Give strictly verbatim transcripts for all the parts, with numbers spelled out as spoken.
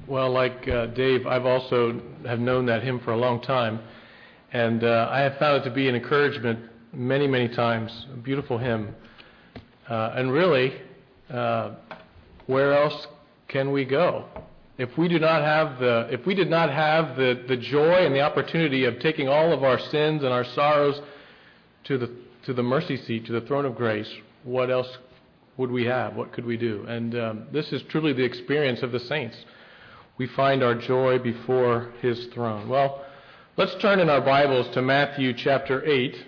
Well, like uh, Dave, I've also have known that hymn for a long time, and uh, I have found it to be an encouragement many, many times. A beautiful hymn, uh, and really, uh, where else can we go if we do not have the if we did not have the the joy and the opportunity of taking all of our sins and our sorrows to the to the mercy seat, to the throne of grace? What else would we have? What could we do? And um, this is truly the experience of the saints. We find our joy before His throne. Well, let's turn in our Bibles to Matthew chapter eight.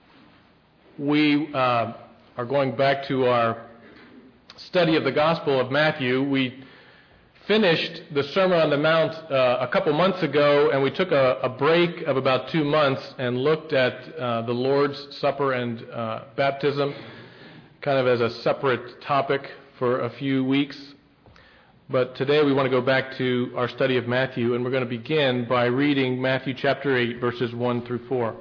We uh, are going back to our study of the Gospel of Matthew. We finished the Sermon on the Mount uh, a couple months ago, and we took a, a break of about two months and looked at uh, the Lord's Supper and uh, baptism, kind of as a separate topic for a few weeks. But today we want to go back to our study of Matthew, and we're going to begin by reading Matthew chapter eight, verses one through four.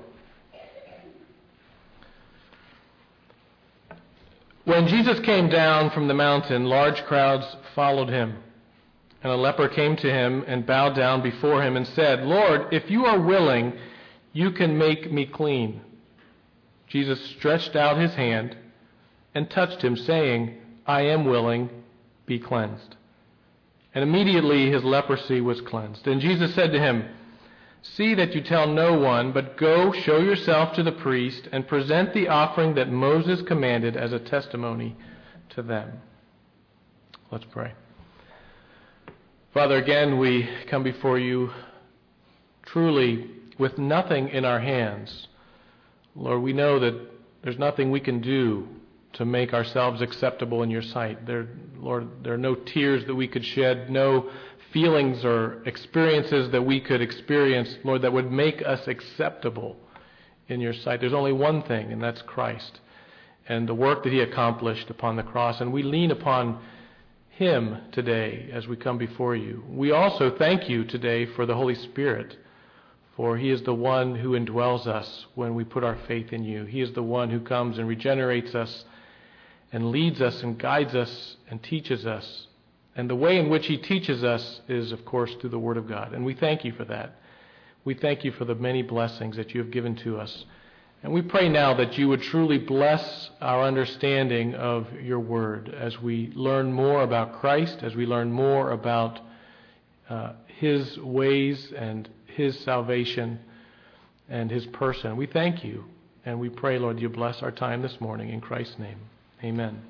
When Jesus came down from the mountain, large crowds followed him. And a leper came to him and bowed down before him and said, "Lord, if you are willing, you can make me clean." Jesus stretched out his hand and touched him, saying, "I am willing, be cleansed." And immediately his leprosy was cleansed. And Jesus said to him, "See that you tell no one, but go show yourself to the priest and present the offering that Moses commanded as a testimony to them." Let's pray. Father, again we come before you truly with nothing in our hands. Lord, we know that there's nothing we can do to make ourselves acceptable in your sight. There, Lord, there are no tears that we could shed, no feelings or experiences that we could experience, Lord, that would make us acceptable in your sight. There's only one thing, and that's Christ and the work that he accomplished upon the cross. And we lean upon him today as we come before you. We also thank you today for the Holy Spirit, for he is the one who indwells us when we put our faith in you. He is the one who comes and regenerates us and leads us and guides us and teaches us. And the way in which he teaches us is, of course, through the Word of God. And we thank you for that. We thank you for the many blessings that you have given to us. And we pray now that you would truly bless our understanding of your Word as we learn more about Christ, as we learn more about uh, his ways and his salvation and his person. We thank you. And we pray, Lord, you bless our time this morning in Christ's name. Amen.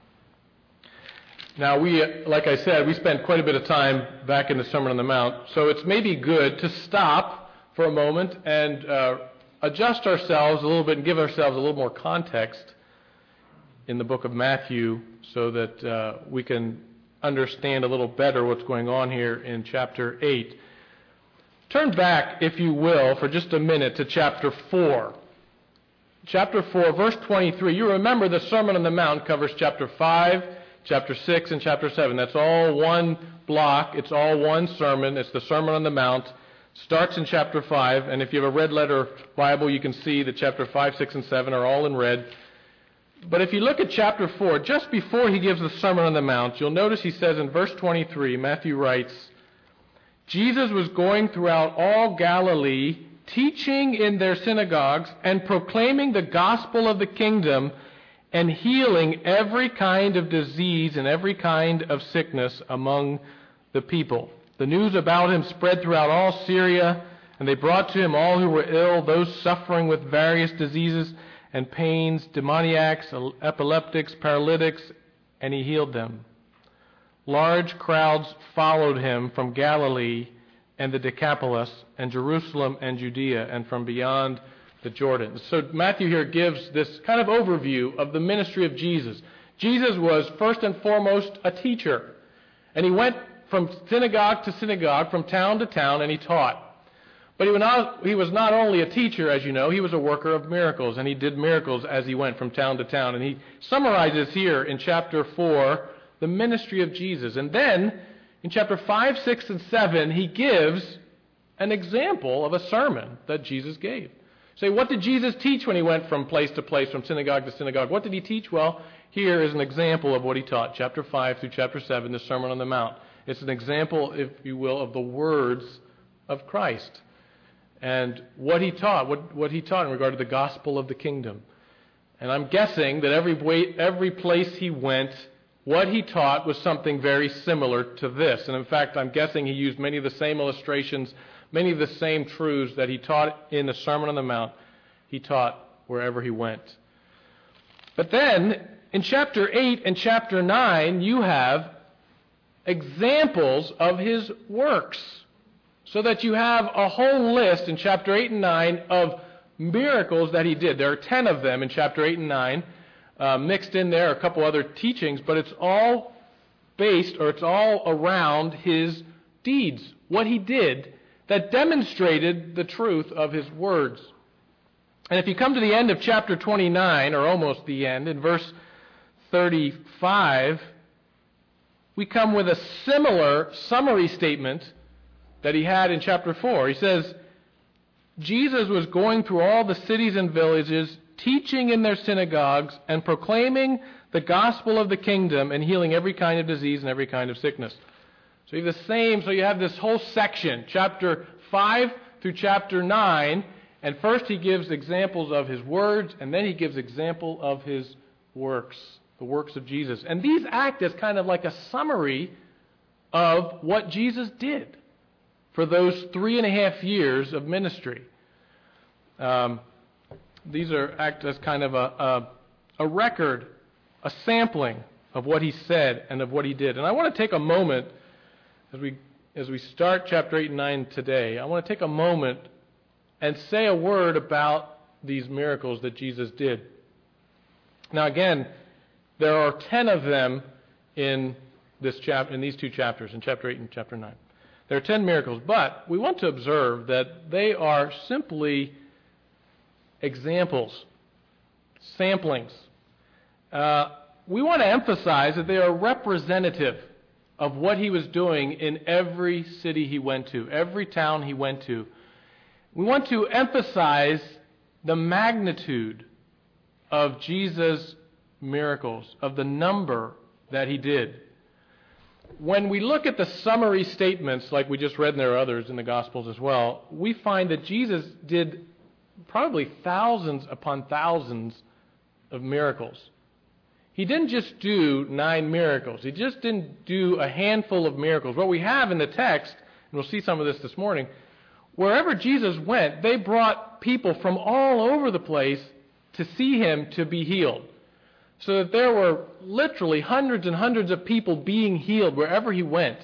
Now, we, like I said, we spent quite a bit of time back in the Sermon on the Mount, so it's maybe good to stop for a moment and uh, adjust ourselves a little bit and give ourselves a little more context in the book of Matthew so that uh, we can understand a little better what's going on here in chapter eight. Turn back, if you will, for just a minute to chapter four. Chapter four, verse twenty-three. You remember the Sermon on the Mount covers chapter five, chapter six, and chapter seven. That's all one block. It's all one sermon. It's the Sermon on the Mount. Starts in chapter five, and if you have a red letter Bible, you can see that chapter five, six, and seven are all in red. But if you look at chapter four, just before he gives the Sermon on the Mount, you'll notice he says in verse twenty-three, Matthew writes, "Jesus was going throughout all Galilee, teaching in their synagogues and proclaiming the gospel of the kingdom and healing every kind of disease and every kind of sickness among the people. The news about him spread throughout all Syria, and they brought to him all who were ill, those suffering with various diseases and pains, demoniacs, epileptics, paralytics, and he healed them. Large crowds followed him from Galilee and the Decapolis, and Jerusalem and Judea, and from beyond the Jordan." So Matthew here gives this kind of overview of the ministry of Jesus. Jesus was first and foremost a teacher, and he went from synagogue to synagogue, from town to town, and he taught. But he was not, he was not only a teacher, as you know, he was a worker of miracles, and he did miracles as he went from town to town. And he summarizes here in chapter four the ministry of Jesus. And then in chapter five, six, and seven, he gives an example of a sermon that Jesus gave. Say, what did Jesus teach when he went from place to place, from synagogue to synagogue? What did he teach? Well, here is an example of what he taught, chapter five through chapter seven, the Sermon on the Mount. It's an example, if you will, of the words of Christ and what he taught, what, what he taught in regard to the gospel of the kingdom. And I'm guessing that every way, every place he went, what he taught was something very similar to this. And in fact, I'm guessing he used many of the same illustrations, many of the same truths that he taught in the Sermon on the Mount, he taught wherever he went. But then, in chapter eight and chapter nine, you have examples of his works. So that you have a whole list in chapter eight and nine of miracles that he did. There are ten of them in chapter eight and nine. Uh, mixed in there are a couple other teachings, but it's all based, or it's all around his deeds, what he did that demonstrated the truth of his words. And if you come to the end of chapter twenty-nine, or almost the end, in verse thirty-five, we come with a similar summary statement that he had in chapter four. He says, Jesus was going through all the cities and villages, teaching in their synagogues and proclaiming the gospel of the kingdom and healing every kind of disease and every kind of sickness. So you have the same, so you have this whole section, chapter five through chapter nine, and first he gives examples of his words, and then he gives example of his works, the works of Jesus. And these act as kind of like a summary of what Jesus did for those three and a half years of ministry. Um, these are act as kind of a, a, a record, a sampling of what he said and of what he did. And I want to take a moment, as we as we start chapter eight and nine today, I want to take a moment and say a word about these miracles that Jesus did. Now again, there are ten of them in this chap in these two chapters, in chapter eight and chapter nine. There are ten miracles, but we want to observe that they are simply examples, samplings. Uh, we want to emphasize that they are representative of what he was doing in every city he went to, every town he went to. We want to emphasize the magnitude of Jesus' miracles, of the number that he did. When we look at the summary statements, like we just read, and there are others in the Gospels as well, we find that Jesus did probably thousands upon thousands of miracles. He didn't just do nine miracles. He just didn't do a handful of miracles. What we have in the text, and we'll see some of this this morning, wherever Jesus went, they brought people from all over the place to see him, to be healed. So that there were literally hundreds and hundreds of people being healed wherever he went.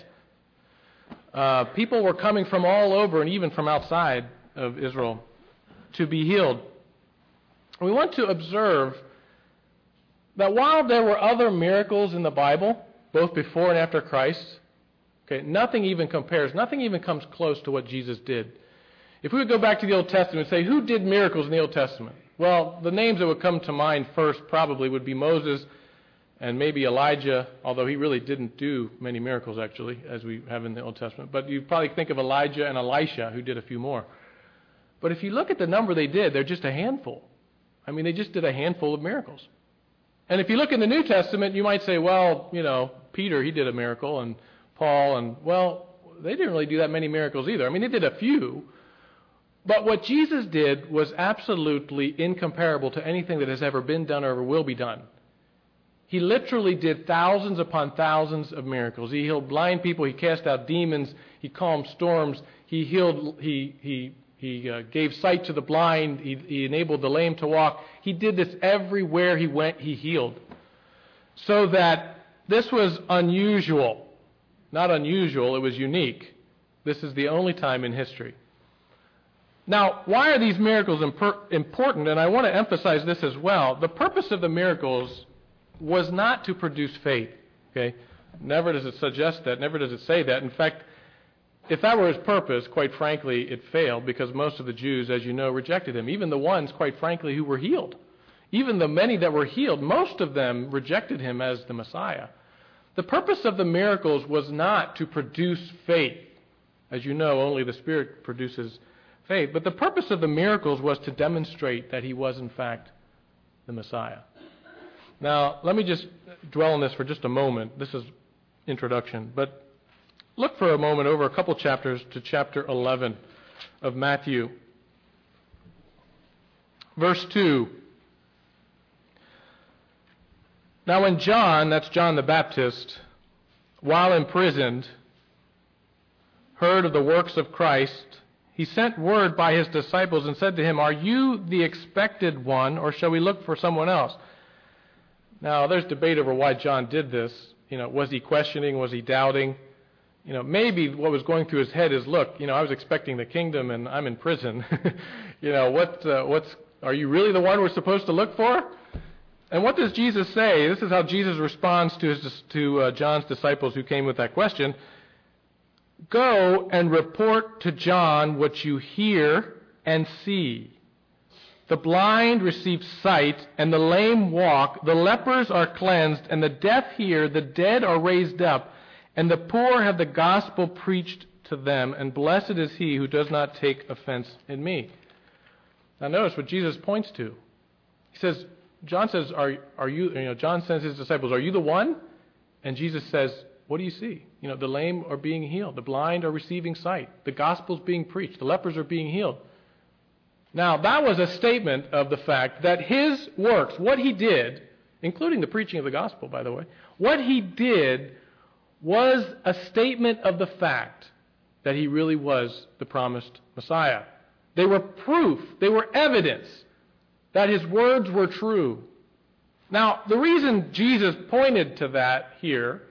Uh, people were coming from all over and even from outside of Israel to be healed. We want to observe that while there were other miracles in the Bible, both before and after Christ, okay, nothing even compares, nothing even comes close to what Jesus did. If we would go back to the Old Testament and say, who did miracles in the Old Testament? Well, the names that would come to mind first probably would be Moses and maybe Elijah, although he really didn't do many miracles, actually, as we have in the Old Testament. But you'd probably think of Elijah and Elisha, who did a few more. But if you look at the number they did, they're just a handful. I mean, they just did a handful of miracles. And if you look in the New Testament, you might say, well, you know, Peter, he did a miracle, and Paul, and, well, they didn't really do that many miracles either. I mean, they did a few. But what Jesus did was absolutely incomparable to anything that has ever been done or ever will be done. He literally did thousands upon thousands of miracles. He healed blind people. He cast out demons. He calmed storms. He healed. He he he uh, gave sight to the blind. He, he enabled the lame to walk. He did this everywhere he went. He healed. So that this was unusual. Not unusual. It was unique. This is the only time in history. Now, why are these miracles imp- important? And I want to emphasize this as well. The purpose of the miracles was not to produce faith. Okay? Never does it suggest that. Never does it say that. In fact, if that were his purpose, quite frankly, it failed because most of the Jews, as you know, rejected him. Even the ones, quite frankly, who were healed. Even the many that were healed, most of them rejected him as the Messiah. The purpose of the miracles was not to produce faith. As you know, only the Spirit produces faith. But the purpose of the miracles was to demonstrate that he was, in fact, the Messiah. Now, let me just dwell on this for just a moment. This is introduction. But look for a moment over a couple chapters to chapter eleven of Matthew. Verse two. Now when John, that's John the Baptist, while imprisoned, heard of the works of Christ, he sent word by his disciples and said to him, "Are you the expected one, or shall we look for someone else?" Now, there's debate over why John did this. You know, was he questioning? Was he doubting? You know, maybe what was going through his head is, look, you know, I was expecting the kingdom and I'm in prison. you know, what, uh, what's, are you really the one we're supposed to look for? And what does Jesus say? This is how Jesus responds to, his, to uh, John's disciples who came with that question. Go and report to John what you hear and see. The blind receive sight, and the lame walk. The lepers are cleansed, and the deaf hear. The dead are raised up, and the poor have the gospel preached to them. And blessed is he who does not take offense in me. Now notice what Jesus points to. He says, John says, are, are you, you know, John sends his disciples, are you the one? And Jesus says, what do you see? You know, the lame are being healed. The blind are receiving sight. The gospel's being preached. The lepers are being healed. Now, that was a statement of the fact that his works, what he did, including the preaching of the gospel, by the way, what he did was a statement of the fact that he really was the promised Messiah. They were proof, they were evidence that his words were true. Now, the reason Jesus pointed to that here,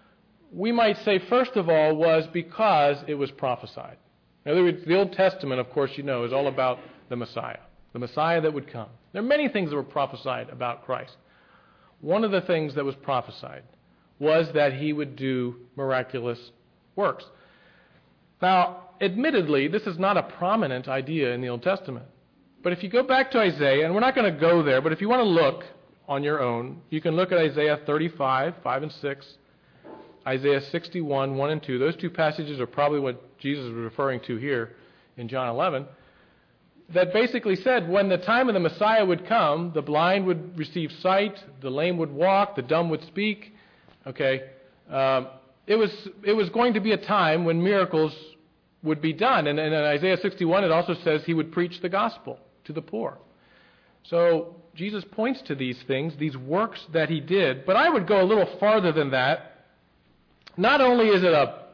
we might say, first of all, was because it was prophesied. In other words, the Old Testament, of course, you know, is all about the Messiah, the Messiah that would come. There are many things that were prophesied about Christ. One of the things that was prophesied was that he would do miraculous works. Now, admittedly, this is not a prominent idea in the Old Testament. But if you go back to Isaiah, and we're not going to go there, but if you want to look on your own, you can look at Isaiah thirty-five, five and six, Isaiah sixty-one, one and two. Those two passages are probably what Jesus is referring to here in John eleven. That basically said when the time of the Messiah would come, the blind would receive sight, the lame would walk, the dumb would speak. Okay, um, it was it was going to be a time when miracles would be done. And, and in Isaiah sixty-one, it also says he would preach the gospel to the poor. So Jesus points to these things, these works that he did. But I would go a little farther than that. Not only is it a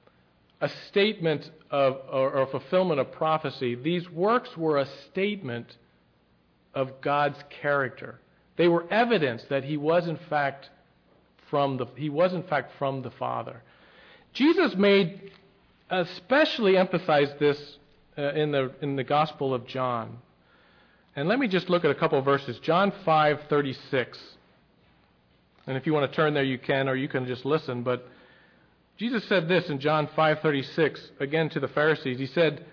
a statement of or, or fulfillment of prophecy, these works were a statement of God's character. They were evidence that he was in fact from the he was in fact from the Father. Jesus made especially emphasized this uh, in the in the Gospel of John. And let me just look at a couple of verses. John five thirty-six. And if you want to turn there, you can, or you can just listen. But Jesus said this in John five thirty-six, again to the Pharisees. He said,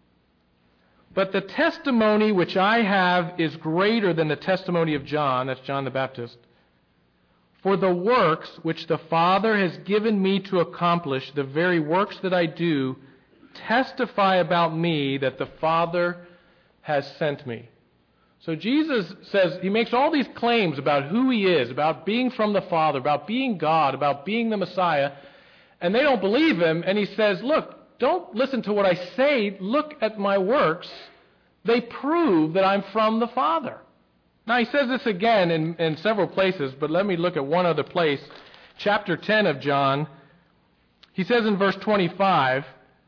"But the testimony which I have is greater than the testimony of John," that's John the Baptist, "for the works which the Father has given me to accomplish, the very works that I do, testify about me that the Father has sent me." So Jesus says, he makes all these claims about who he is, about being from the Father, about being God, about being the Messiah, and they don't believe him, and he says, look, don't listen to what I say, look at my works. They prove that I'm from the Father. Now, he says this again in, in several places, but let me look at one other place. Chapter ten of John, he says in verse twenty-five,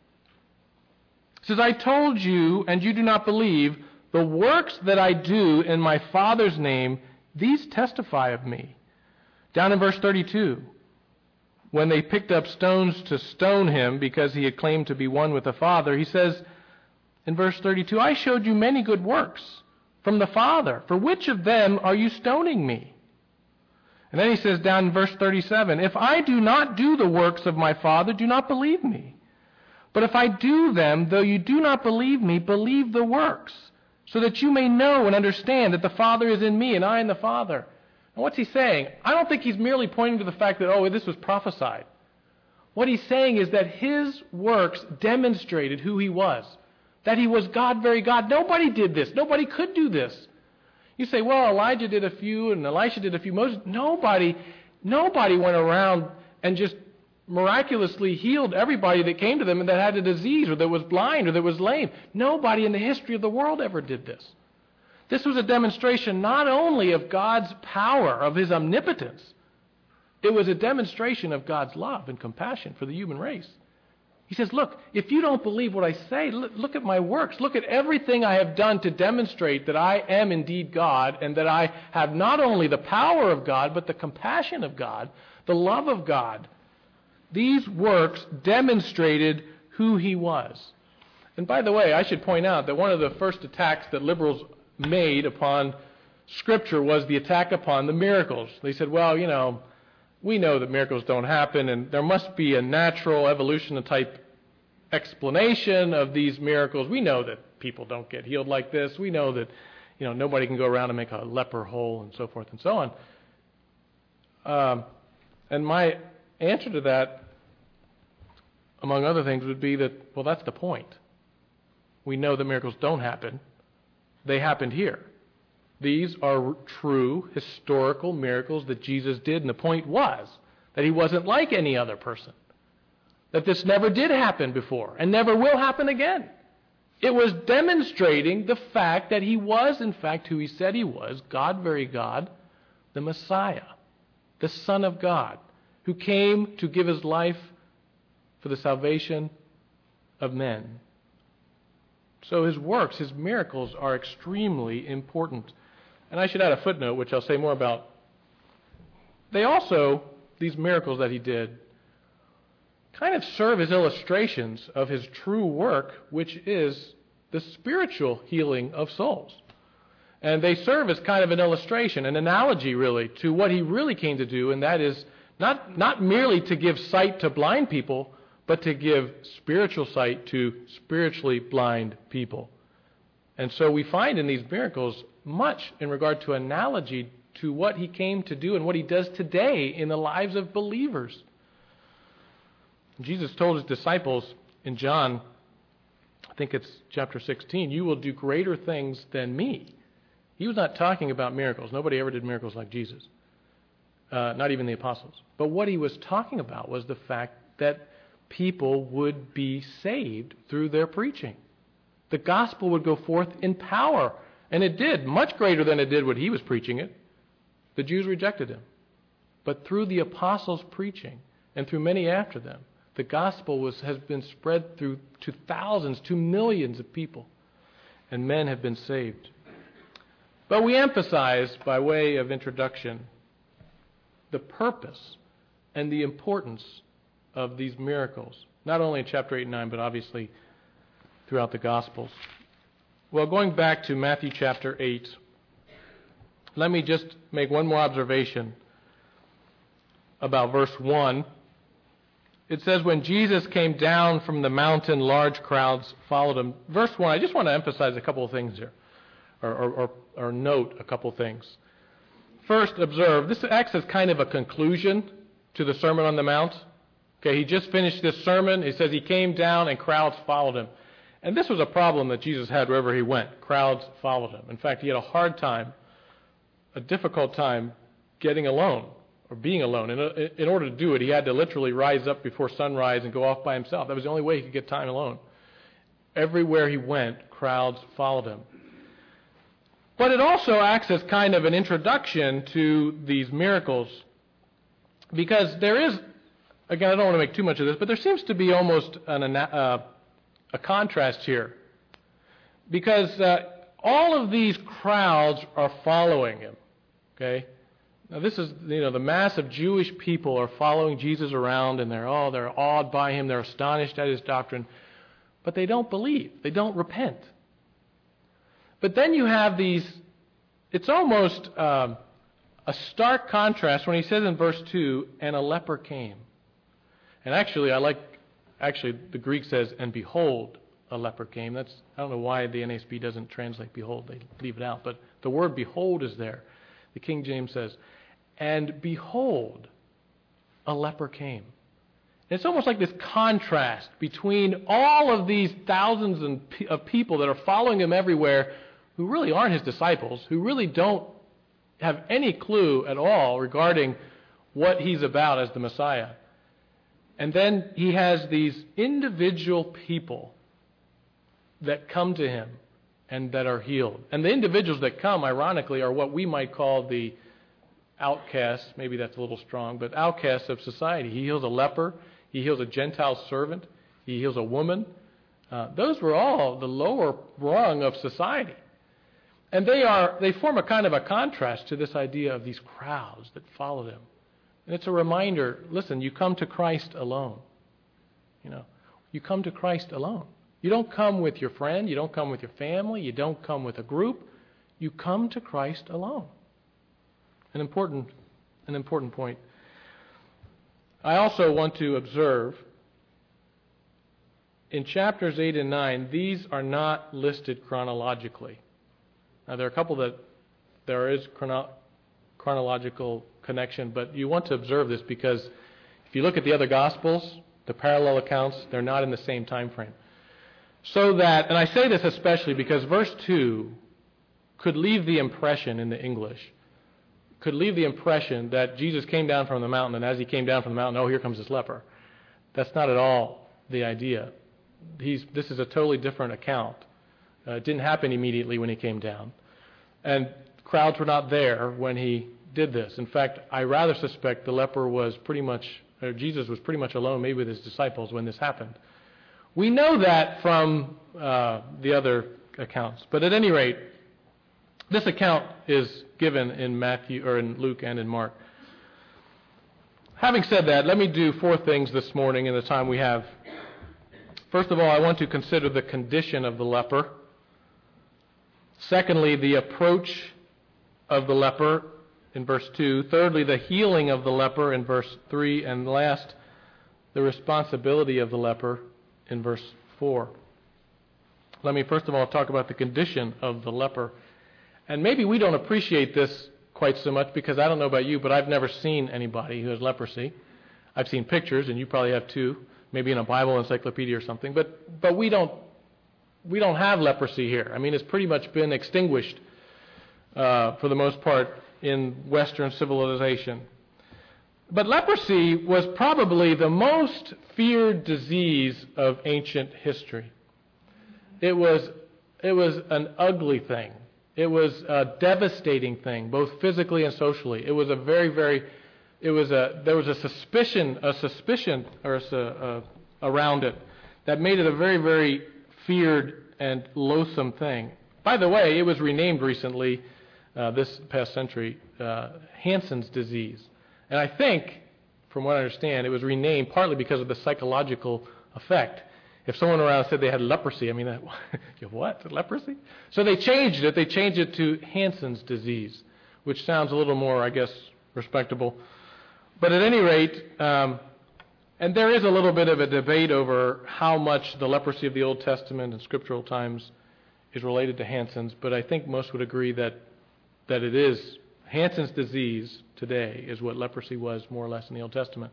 he says, "I told you, and you do not believe, the works that I do in my Father's name, these testify of me." Down in verse thirty-two, when they picked up stones to stone him because he had claimed to be one with the Father, he says in verse thirty-two, "I showed you many good works from the Father. For which of them are you stoning me?" And then he says down in verse thirty-seven, "If I do not do the works of my Father, do not believe me. But if I do them, though you do not believe me, believe the works, so that you may know and understand that the Father is in me and I in the Father." And what's he saying? I don't think he's merely pointing to the fact that, oh, this was prophesied. What he's saying is that his works demonstrated who he was. That he was God, very God. Nobody did this. Nobody could do this. You say, well, Elijah did a few and Elisha did a few. Moses. Nobody, nobody went around and just miraculously healed everybody that came to them and that had a disease or that was blind or that was lame. Nobody in the history of the world ever did this. This was a demonstration not only of God's power, of his omnipotence, it was a demonstration of God's love and compassion for the human race. He says, look, if you don't believe what I say, look at my works. Look at everything I have done to demonstrate that I am indeed God and that I have not only the power of God, but the compassion of God, the love of God. These works demonstrated who he was. And by the way, I should point out that one of the first attacks that liberals made upon Scripture was the attack upon the miracles. They said, well, you know, we know that miracles don't happen, and there must be a natural evolution type explanation of these miracles. We know that people don't get healed like this. We know that, you know, nobody can go around and make a leper whole and so forth and so on. Um, and my answer to that, among other things, would be that, well, that's the point. We know that miracles don't happen. They happened here. These are true historical miracles that Jesus did, and the point was that he wasn't like any other person, that this never did happen before and never will happen again. It was demonstrating the fact that he was, in fact, who he said he was, God, very God, the Messiah, the Son of God, who came to give his life for the salvation of men. So his works, his miracles, are extremely important. And I should add a footnote, which I'll say more about. They also, these miracles that he did, kind of serve as illustrations of his true work, which is the spiritual healing of souls. And they serve as kind of an illustration, an analogy, really, to what he really came to do, and that is not, not merely to give sight to blind people, but to give spiritual sight to spiritually blind people. And so we find in these miracles much in regard to analogy to what he came to do and what he does today in the lives of believers. Jesus told his disciples in John, I think it's chapter sixteen, you will do greater things than me. He was not talking about miracles. Nobody ever did miracles like Jesus, uh, not even the apostles. But what he was talking about was the fact that people would be saved through their preaching. The gospel would go forth in power. And it did, much greater than it did when he was preaching it. The Jews rejected him. But through the apostles' preaching, and through many after them, the gospel was, has been spread through to thousands, to millions of people. And men have been saved. But we emphasize, by way of introduction, the purpose and the importance of these miracles, not only in chapter eight and nine, but obviously throughout the Gospels. Well, going back to Matthew chapter eight, let me just make one more observation about verse one. It says, when Jesus came down from the mountain, large crowds followed him. Verse one, I just want to emphasize a couple of things here, or, or, or, or note a couple of things. First, observe, this acts as kind of a conclusion to the Sermon on the Mount. Okay, he just finished this sermon. He says he came down and crowds followed him. And this was a problem that Jesus had wherever he went. Crowds followed him. In fact, he had a hard time, a difficult time getting alone or being alone. In, in order to do it, he had to literally rise up before sunrise and go off by himself. That was the only way he could get time alone. Everywhere he went, crowds followed him. But it also acts as kind of an introduction to these miracles, because there is, again, I don't want to make too much of this, but there seems to be almost an uh, a contrast here, because uh, all of these crowds are following him. Okay, now this is, you know, the mass of Jewish people are following Jesus around, and they're all they're awed by him, they're astonished at his doctrine, but they don't believe, they don't repent. But then you have these. It's almost um, a stark contrast when he says in verse two, and a leper came. And actually, I like. Actually, the Greek says, and behold, a leper came. That's, I don't know why the N A S B doesn't translate behold. They leave it out. But the word behold is there. The King James says, and behold, a leper came. And it's almost like this contrast between all of these thousands of people that are following him everywhere, who really aren't his disciples, who really don't have any clue at all regarding what he's about as the Messiah. And then he has these individual people that come to him and that are healed. And the individuals that come, ironically, are what we might call the outcasts. Maybe that's a little strong, but outcasts of society. He heals a leper. He heals a Gentile servant. He heals a woman. Uh, those were all the lower rung of society. And they are they form a kind of a contrast to this idea of these crowds that follow them. And it's a reminder, listen, you come to Christ alone. You know, you come to Christ alone. You don't come with your friend. You don't come with your family. You don't come with a group. You come to Christ alone. An important, an important point. I also want to observe in chapters eight and nine, these are not listed chronologically. Now, there are a couple that there is chrono- chronological connection, but you want to observe this because if you look at the other Gospels, the parallel accounts, they're not in the same time frame. So that, and I say this especially because verse two could leave the impression in the English, could leave the impression that Jesus came down from the mountain, and as he came down from the mountain, oh, here comes this leper. That's not at all the idea. He's, this is a totally different account. Uh, it didn't happen immediately when he came down. And crowds were not there when he did this. In fact, I rather suspect the leper was pretty much, or Jesus was pretty much alone, maybe with his disciples, when this happened. We know that from uh, the other accounts. But at any rate, this account is given in Matthew, or in Luke and in Mark. Having said that, let me do four things this morning in the time we have. First of all, I want to consider the condition of the leper. Secondly, the approach of the leper in verse two. Thirdly, the healing of the leper in verse three. And last, the responsibility of the leper in verse four. Let me first of all talk about the condition of the leper. And maybe we don't appreciate this quite so much because I don't know about you, but I've never seen anybody who has leprosy. I've seen pictures, and you probably have too. Maybe in a Bible encyclopedia or something, but but we don't we don't have leprosy here. I mean, it's pretty much been extinguished uh, for the most part in Western civilization. But leprosy was probably the most feared disease of ancient history. It was it was an ugly thing. It was a devastating thing, both physically and socially. It was a very very It was a there was a suspicion a suspicion or a, a, around it that made it a very very feared and loathsome thing. By the way, it was renamed recently, uh, this past century, uh, Hansen's disease, and I think, from what I understand, it was renamed partly because of the psychological effect. If someone around said they had leprosy, I mean, that, you have what leprosy? So they changed it. They changed it to Hansen's disease, which sounds a little more, I guess, respectable. But at any rate, um, and there is a little bit of a debate over how much the leprosy of the Old Testament and scriptural times is related to Hansen's, but I think most would agree that that it is. Hansen's disease today is what leprosy was more or less in the Old Testament.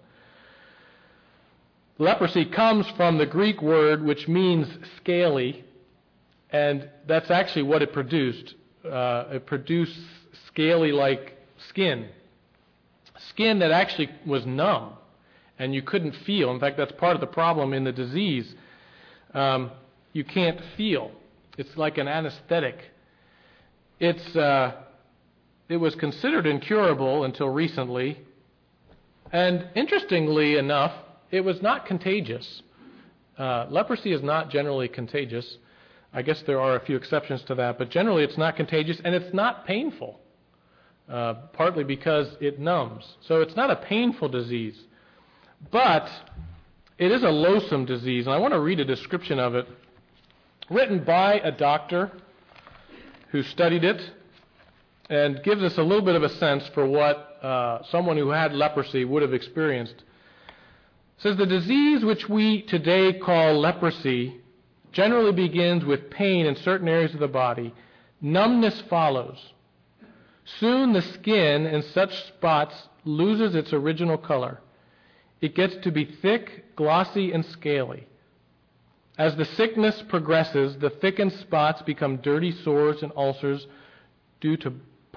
Leprosy comes from the Greek word which means scaly, and that's actually what it produced. Uh, it produced scaly-like skin. Skin that actually was numb, and you couldn't feel. In fact, that's part of the problem in the disease. Um, you can't feel. It's like an anesthetic. It's uh, it was considered incurable until recently, and interestingly enough, it was not contagious. Uh, leprosy is not generally contagious. I guess there are a few exceptions to that, but generally it's not contagious, and it's not painful. Uh, partly because it numbs. So it's not a painful disease. But it is a loathsome disease, and I want to read a description of it written by a doctor who studied it and gives us a little bit of a sense for what uh, someone who had leprosy would have experienced. It says, the disease which we today call leprosy generally begins with pain in certain areas of the body. Numbness follows. Soon the skin in such spots loses its original color. It gets to be thick, glossy, and scaly. As the sickness progresses, the thickened spots become dirty sores and ulcers due to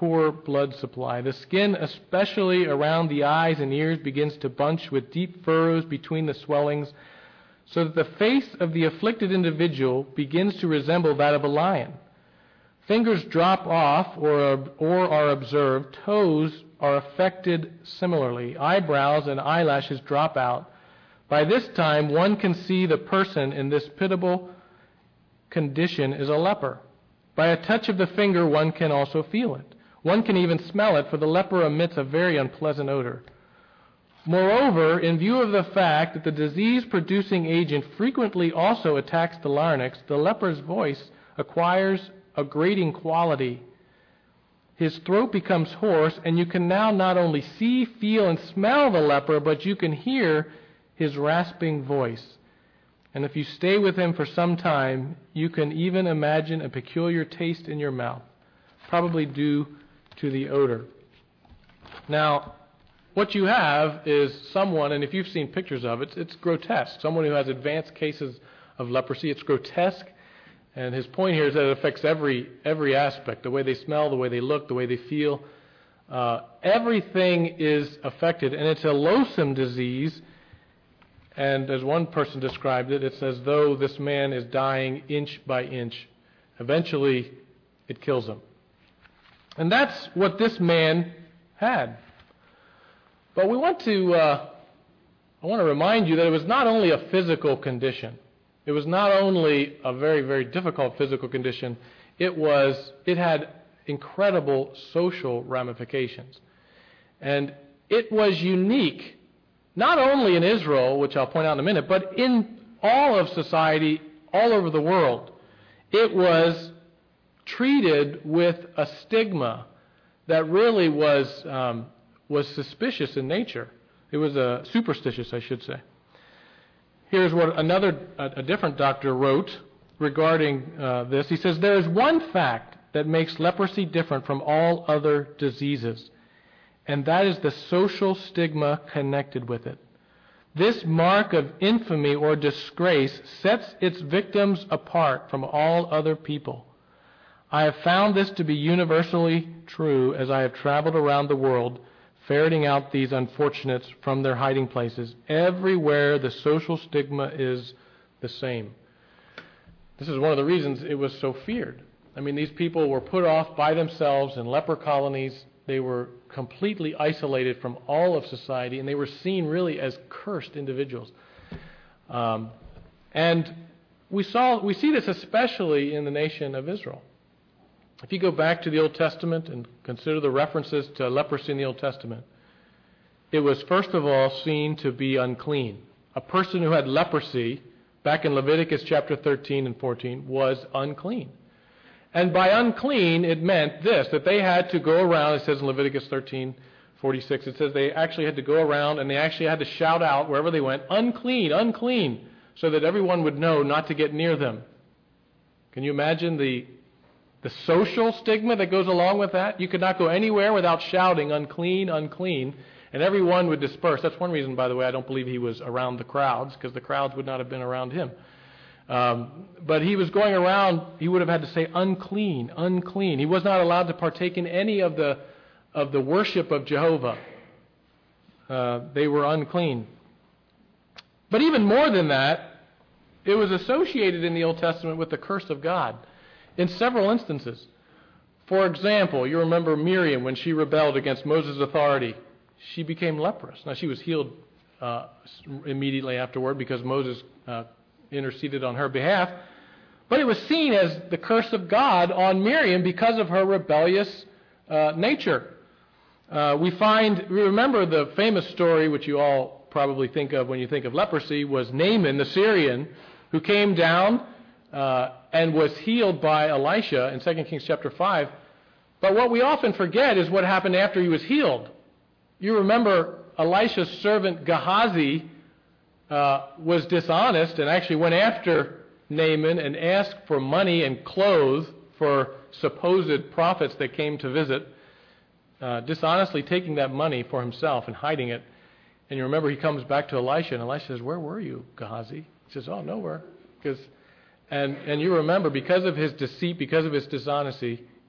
poor blood supply. The skin, especially around the eyes and ears, begins to bunch with deep furrows between the swellings, so that the face of the afflicted individual begins to resemble that of a lion. Fingers drop off or, or are observed. Toes are affected similarly. Eyebrows and eyelashes drop out. By this time, one can see the person in this pitiable condition is a leper. By a touch of the finger, one can also feel it. One can even smell it, for the leper emits a very unpleasant odor. Moreover, in view of the fact that the disease-producing agent frequently also attacks the larynx, the leper's voice acquires a grating quality. His throat becomes hoarse, and you can now not only see, feel, and smell the leper, but you can hear his rasping voice. And if you stay with him for some time, you can even imagine a peculiar taste in your mouth, probably due to the odor. Now, what you have is someone, and if you've seen pictures of it, it's grotesque. Someone who has advanced cases of leprosy. It's grotesque. And his point here is that it affects every every aspect, the way they smell, the way they look, the way they feel. Uh, everything is affected, and it's a loathsome disease. And as one person described it, it's as though this man is dying inch by inch. Eventually, it kills him. And that's what this man had. But we want to, uh, I want to remind you that it was not only a physical condition. It was not only a very, very difficult physical condition. It was, it had incredible social ramifications. And it was unique, not only in Israel, which I'll point out in a minute, but in all of society, all over the world. It was treated with a stigma that really was um, was suspicious in nature. It was uh, superstitious, I should say. Here's what another, a, a different doctor wrote regarding uh, this. He says, there is one fact that makes leprosy different from all other diseases, and that is the social stigma connected with it. This mark of infamy or disgrace sets its victims apart from all other people. I have found this to be universally true as I have traveled around the world, ferreting out these unfortunates from their hiding places. Everywhere the social stigma is the same. This is one of the reasons it was so feared. I mean, these people were put off by themselves in leper colonies. They were completely isolated from all of society, and they were seen really as cursed individuals. Um, and we saw we see this especially in the nation of Israel. If you go back to the Old Testament and consider the references to leprosy in the Old Testament, it was first of all seen to be unclean. A person who had leprosy, back in Leviticus chapter thirteen and fourteen, was unclean. And by unclean, it meant this, that they had to go around, it says in Leviticus thirteen forty-six, it says they actually had to go around and they actually had to shout out wherever they went, unclean, unclean, so that everyone would know not to get near them. Can you imagine the The social stigma that goes along with that? You could not go anywhere without shouting, unclean, unclean, and everyone would disperse. That's one reason, by the way, I don't believe he was around the crowds, because the crowds would not have been around him. Um, but he was going around, he would have had to say, unclean, unclean. He was not allowed to partake in any of the, of the worship of Jehovah. Uh, they were unclean. But even more than that, it was associated in the Old Testament with the curse of God. In several instances. For example, you remember Miriam when she rebelled against Moses' authority. She became leprous. Now, she was healed uh, immediately afterward because Moses uh, interceded on her behalf. But it was seen as the curse of God on Miriam because of her rebellious uh, nature. Uh, we find, we remember the famous story, which you all probably think of when you think of leprosy, was Naaman the Syrian, who came down Uh, and was healed by Elisha in Second Kings chapter five. But what we often forget is what happened after he was healed. You remember Elisha's servant Gehazi uh, was dishonest and actually went after Naaman and asked for money and clothes for supposed prophets that came to visit, uh, dishonestly taking that money for himself and hiding it. And you remember he comes back to Elisha, and Elisha says, "Where were you, Gehazi?" He says, "Oh, nowhere." Because And, and you remember, because of his deceit, because of his dishonesty,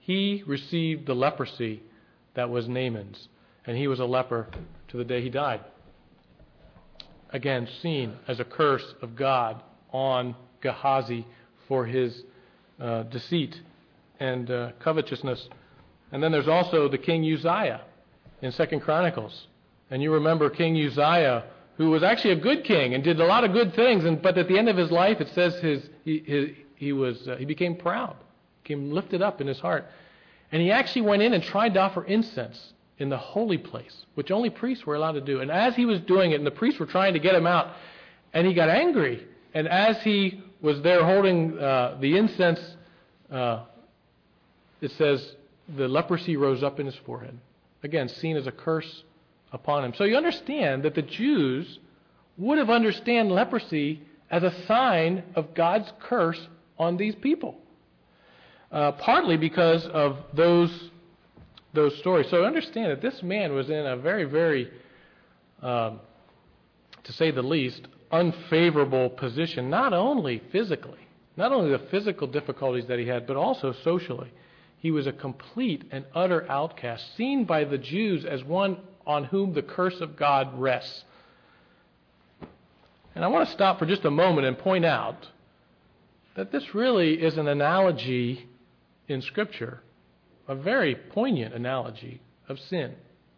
He received the leprosy that was Naaman's, and he was a leper to the day he died. Again, seen as a curse of God on Gehazi for his uh, deceit and uh, covetousness. And then there's also the King Uzziah in Second Chronicles. And you remember King Uzziah, who was actually a good king and did a lot of good things, and but at the end of his life, it says his he his, he was uh, he became proud, became lifted up in his heart, and he actually went in and tried to offer incense in the holy place, which only priests were allowed to do. And as he was doing it, and the priests were trying to get him out, and he got angry. And as he was there holding uh, the incense, uh, it says the leprosy rose up in his forehead. Again, seen as a curse upon him. So you understand that the Jews would have understood leprosy as a sign of God's curse on these people, uh, partly because of those those stories. So understand that this man was in a very, very, um, to say the least, unfavorable position, not only physically, not only the physical difficulties that he had, but also socially. He was a complete and utter outcast, seen by the Jews as one on whom the curse of God rests. And I want to stop for just a moment and point out that this really is an analogy in Scripture, a very poignant analogy of sin.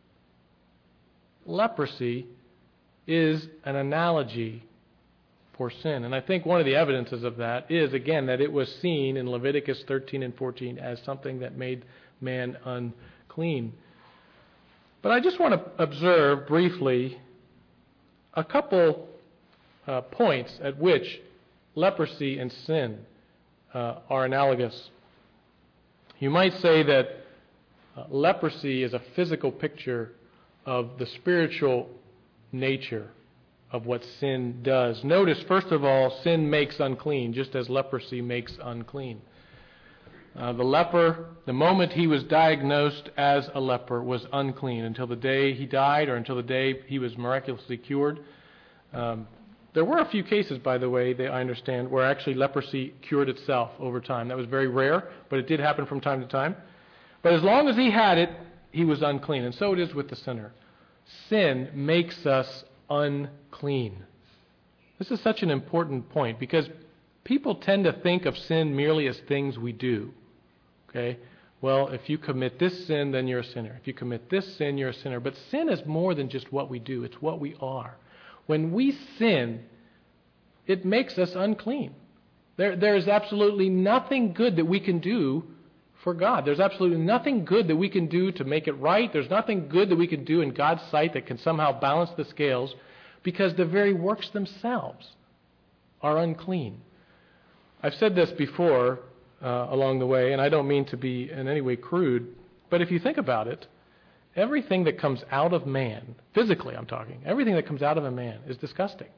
Leprosy is an analogy for sin. And I think one of the evidences of that is, again, that it was seen in Leviticus thirteen and fourteen as something that made man unclean. But I just want to observe briefly a couple uh, points at which leprosy and sin uh, are analogous. You might say that uh, leprosy is a physical picture of the spiritual nature of what sin does. Notice, first of all, sin makes unclean, just as leprosy makes unclean. Uh, the leper, the moment he was diagnosed as a leper, was unclean until the day he died or until the day he was miraculously cured. Um, there were a few cases, by the way, that I understand, where actually leprosy cured itself over time. That was very rare, but it did happen from time to time. But as long as he had it, he was unclean. And so it is with the sinner. Sin makes us unclean. This is such an important point because people tend to think of sin merely as things we do. Okay? Well, if you commit this sin, then you're a sinner. If you commit this sin, you're a sinner. But sin is more than just what we do. It's what we are. When we sin, it makes us unclean. There, there is absolutely nothing good that we can do for God. There's absolutely nothing good that we can do to make it right. There's nothing good that we can do in God's sight that can somehow balance the scales because the very works themselves are unclean. I've said this before uh, along the way, and I don't mean to be in any way crude, but if you think about it, everything that comes out of man, physically I'm talking, everything that comes out of a man is disgusting.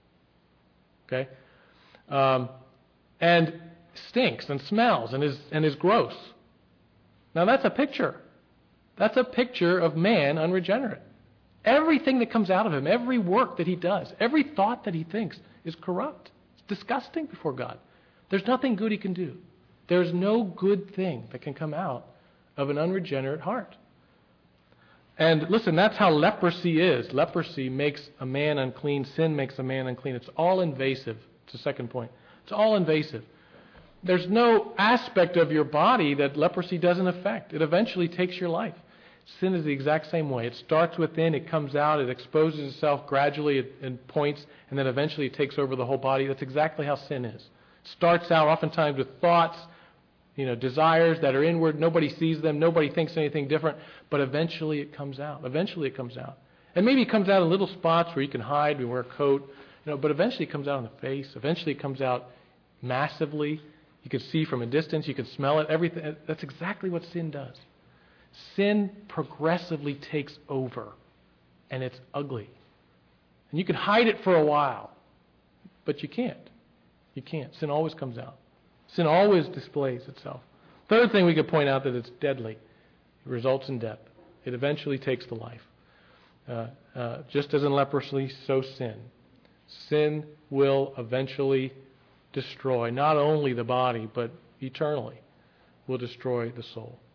Okay? Um, and stinks and smells and is and is gross. Now that's a picture. That's a picture of man unregenerate. Everything that comes out of him, every work that he does, every thought that he thinks is corrupt. It's disgusting before God. There's nothing good he can do. There's no good thing that can come out of an unregenerate heart. And listen, that's how leprosy is. Leprosy makes a man unclean. Sin makes a man unclean. It's all invasive. It's the second point. It's all invasive. There's no aspect of your body that leprosy doesn't affect. It eventually takes your life. Sin is the exact same way. It starts within, it comes out, it exposes itself gradually in points, and then eventually it takes over the whole body. That's exactly how sin is. It starts out oftentimes with thoughts, you know, desires that are inward. Nobody sees them. Nobody thinks anything different. But eventually it comes out. Eventually it comes out. And maybe it comes out in little spots where you can hide, we wear a coat, you know, but eventually it comes out on the face. Eventually it comes out massively. You can see from a distance. You can smell it. Everything. That's exactly what sin does. Sin progressively takes over, and it's ugly. And you can hide it for a while, but you can't. You can't. Sin always comes out. Sin always displays itself. Third thing we could point out that it's deadly. It results in death. It eventually takes the life. Uh, uh, just as in leprosy, so sin. Sin will eventually destroy not only the body, but eternally will destroy the soul.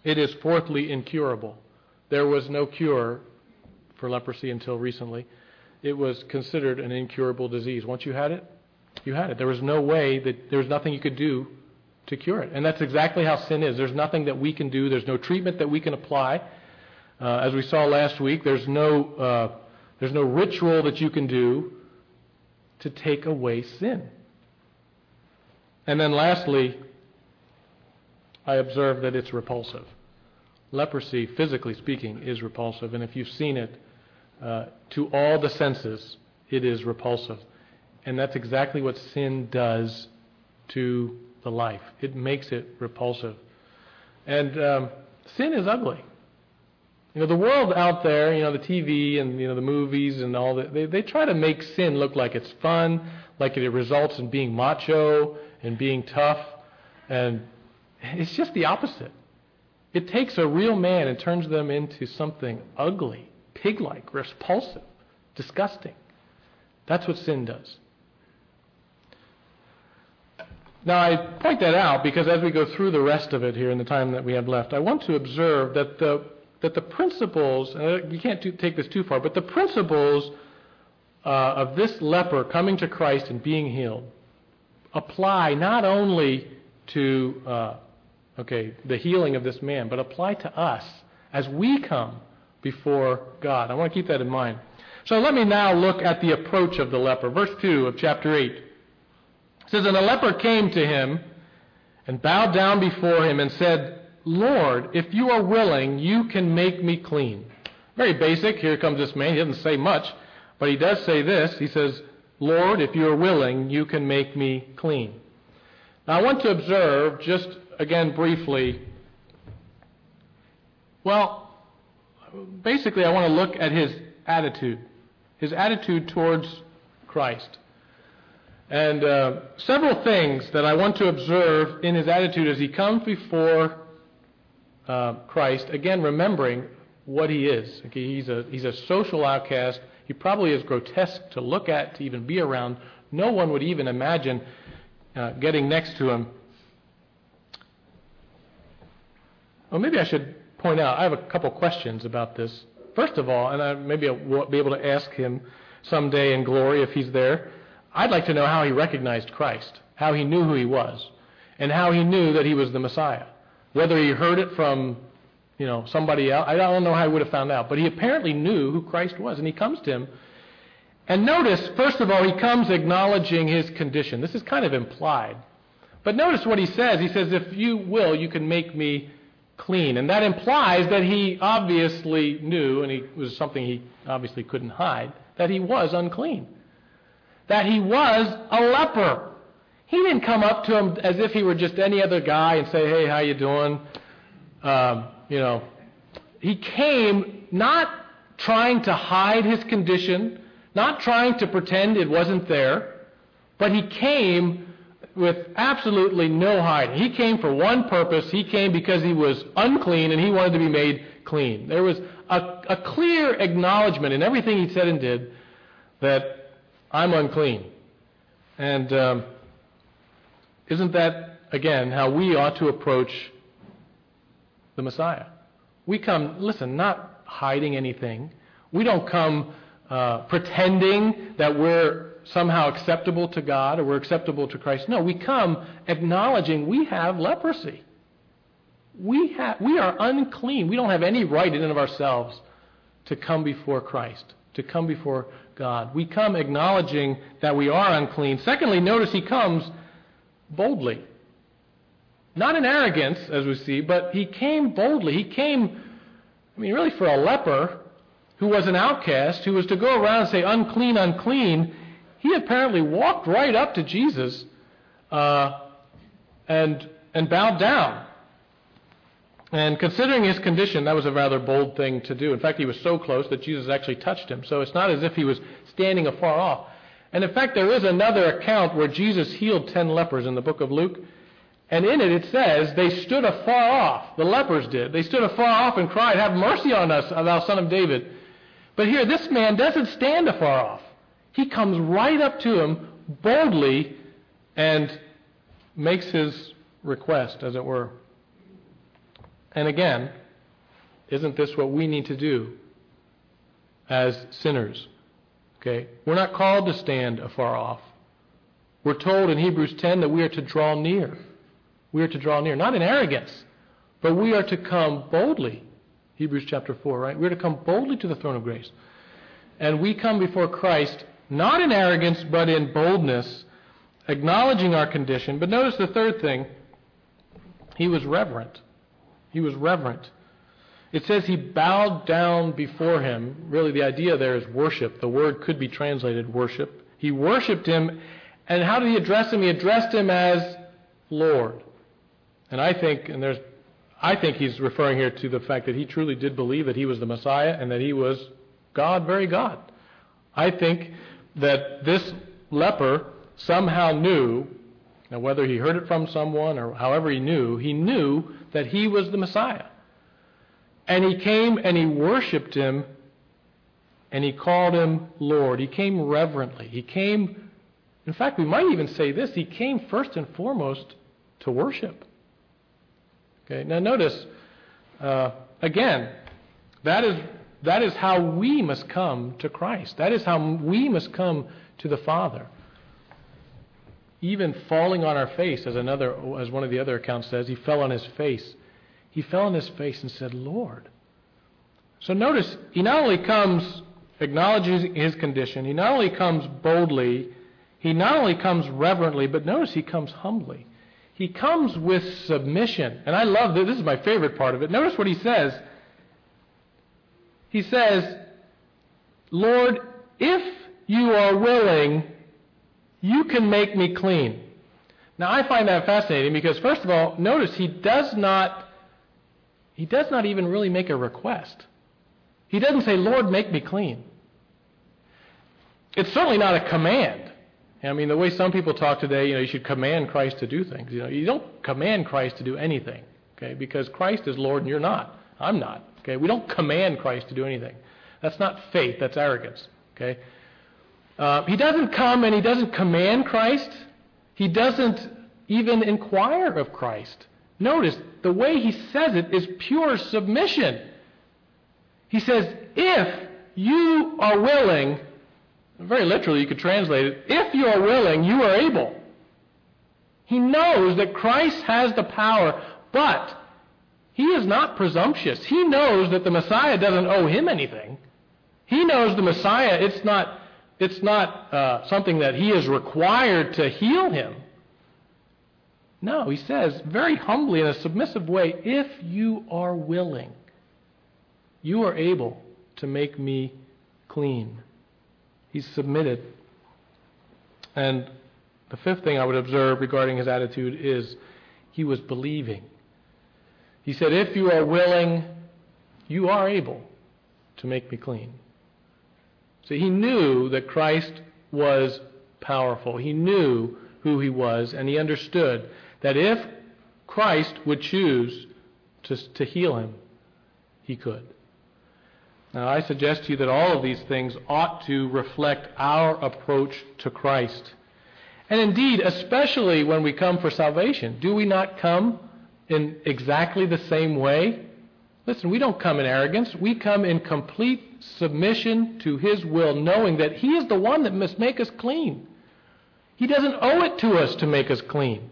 It is, fourthly, incurable. There was no cure for leprosy until recently. It was considered an incurable disease. Once you had it, you had it. There was no way that there was nothing you could do to cure it. And that's exactly how sin is. There's nothing that we can do. There's no treatment that we can apply. Uh, as we saw last week, there's no uh, there's no ritual that you can do to take away sin. And then lastly, I observed that it's repulsive. Leprosy, physically speaking, is repulsive. And if you've seen it, uh, to all the senses, it is repulsive. And that's exactly what sin does to the life. It makes it repulsive. And um, sin is ugly. You know, the world out there, you know, the T V and, you know, the movies and all that, they, they try to make sin look like it's fun, like it results in being macho and being tough. And it's just the opposite. It takes a real man and turns them into something ugly, pig-like, repulsive, disgusting. That's what sin does. Now, I point that out because as we go through the rest of it here in the time that we have left, I want to observe that the that the principles, and you can't do, take this too far, but the principles uh, of this leper coming to Christ and being healed apply not only to uh, okay the healing of this man, but apply to us as we come before God. I want to keep that in mind. So let me now look at the approach of the leper. Verse two of chapter eight. It says, "And the leper came to him and bowed down before him and said, 'Lord, if you are willing, you can make me clean.'" Very basic. Here comes this man. He doesn't say much, but he does say this. He says, "Lord, if you are willing, you can make me clean." Now I want to observe, just again briefly, well, basically I want to look at his attitude, his attitude towards Christ. And uh, several things that I want to observe in his attitude as he comes before uh, Christ, again remembering what he is. Okay, he's a he's a social outcast. He probably is grotesque to look at, to even be around. No one would even imagine uh, getting next to him. Well, maybe I should point out, I have a couple questions about this. First of all, and I, maybe I'll be able to ask him someday in glory if he's there, I'd like to know how he recognized Christ, how he knew who he was, and how he knew that he was the Messiah. Whether he heard it from, you know, somebody else, I don't know how he would have found out, but he apparently knew who Christ was, and he comes to him. And notice, first of all, he comes acknowledging his condition. This is kind of implied. But notice what he says. He says, "If you will, you can make me clean." And that implies that he obviously knew, and it was something he obviously couldn't hide, that he was unclean. That he was a leper. He didn't come up to him as if he were just any other guy and say, "Hey, how you doing?" Um, you know, he came not trying to hide his condition, not trying to pretend it wasn't there, but he came with absolutely no hiding. He came for one purpose. He came because he was unclean and he wanted to be made clean. There was a, a clear acknowledgement in everything he said and did that I'm unclean. And um, isn't that, again, how we ought to approach the Messiah? We come, listen, not hiding anything. We don't come uh, pretending that we're somehow acceptable to God or we're acceptable to Christ. No, we come acknowledging we have leprosy. We have, we are unclean. We don't have any right in and of ourselves to come before Christ, to come before God. We come acknowledging that we are unclean. Secondly, notice he comes boldly. Not in arrogance, as we see, but he came boldly. He came, I mean, really for a leper who was an outcast, who was to go around and say, "Unclean, unclean," he apparently walked right up to Jesus uh, and and bowed down. And considering his condition, that was a rather bold thing to do. In fact, he was so close that Jesus actually touched him. So it's not as if he was standing afar off. And in fact, there is another account where Jesus healed ten lepers in the book of Luke. And in it, it says, they stood afar off. The lepers did. They stood afar off and cried, "Have mercy on us, thou son of David." But here, this man doesn't stand afar off. He comes right up to him boldly and makes his request, as it were. And again, isn't this what we need to do as sinners? Okay? We're not called to stand afar off. We're told in Hebrews ten that we are to draw near. We are to draw near, not in arrogance, but we are to come boldly. Hebrews chapter four, right? We're to come boldly to the throne of grace. And we come before Christ not in arrogance, but in boldness, acknowledging our condition. But notice the third thing. He was reverent. He was reverent. It says he bowed down before him. Really, the idea there is worship. The word could be translated worship. He worshiped him. And how did he address him? He addressed him as Lord. And I think, and there's, I think he's referring here to the fact that he truly did believe that he was the Messiah and that he was God, very God. I think that this leper somehow knew, now whether he heard it from someone or however he knew, he knew that he was the Messiah. And he came and he worshiped him and he called him Lord. He came reverently. He came, in fact, we might even say this, he came first and foremost to worship. Okay, now notice, uh, again, that is that is how we must come to Christ. That is how we must come to the Father. Even falling on our face, as another, as one of the other accounts says, he fell on his face. He fell on his face and said, Lord. So notice, he not only comes acknowledging his condition, he not only comes boldly, he not only comes reverently, but notice he comes humbly. He comes with submission. And I love this. This is my favorite part of it. Notice what he says. He says, Lord, if you are willing, you can make me clean. Now, I find that fascinating because, first of all, notice he does not, he does not even really make a request. He doesn't say, Lord, make me clean. It's certainly not a command. I mean, the way some people talk today, you know, you should command Christ to do things. You know, you don't command Christ to do anything, okay, because Christ is Lord and you're not. I'm not, okay? We don't command Christ to do anything. That's not faith, that's arrogance, okay? Uh, he doesn't come and he doesn't command Christ. He doesn't even inquire of Christ. Notice, the way he says it is pure submission. He says, if you are willing, very literally you could translate it, if you are willing, you are able. He knows that Christ has the power, but he is not presumptuous. He knows that the Messiah doesn't owe him anything. He knows the Messiah, it's not, it's not uh, something that he is required to heal him. No, he says very humbly in a submissive way, if you are willing, you are able to make me clean. He's submitted. And the fifth thing I would observe regarding his attitude is he was believing. He said, if you are willing, you are able to make me clean. So he knew that Christ was powerful. He knew who he was, and he understood that if Christ would choose to, to heal him, he could. Now, I suggest to you that all of these things ought to reflect our approach to Christ. And indeed, especially when we come for salvation, do we not come in exactly the same way? Listen, we don't come in arrogance. We come in complete submission to his will, knowing that he is the one that must make us clean. He doesn't owe it to us to make us clean.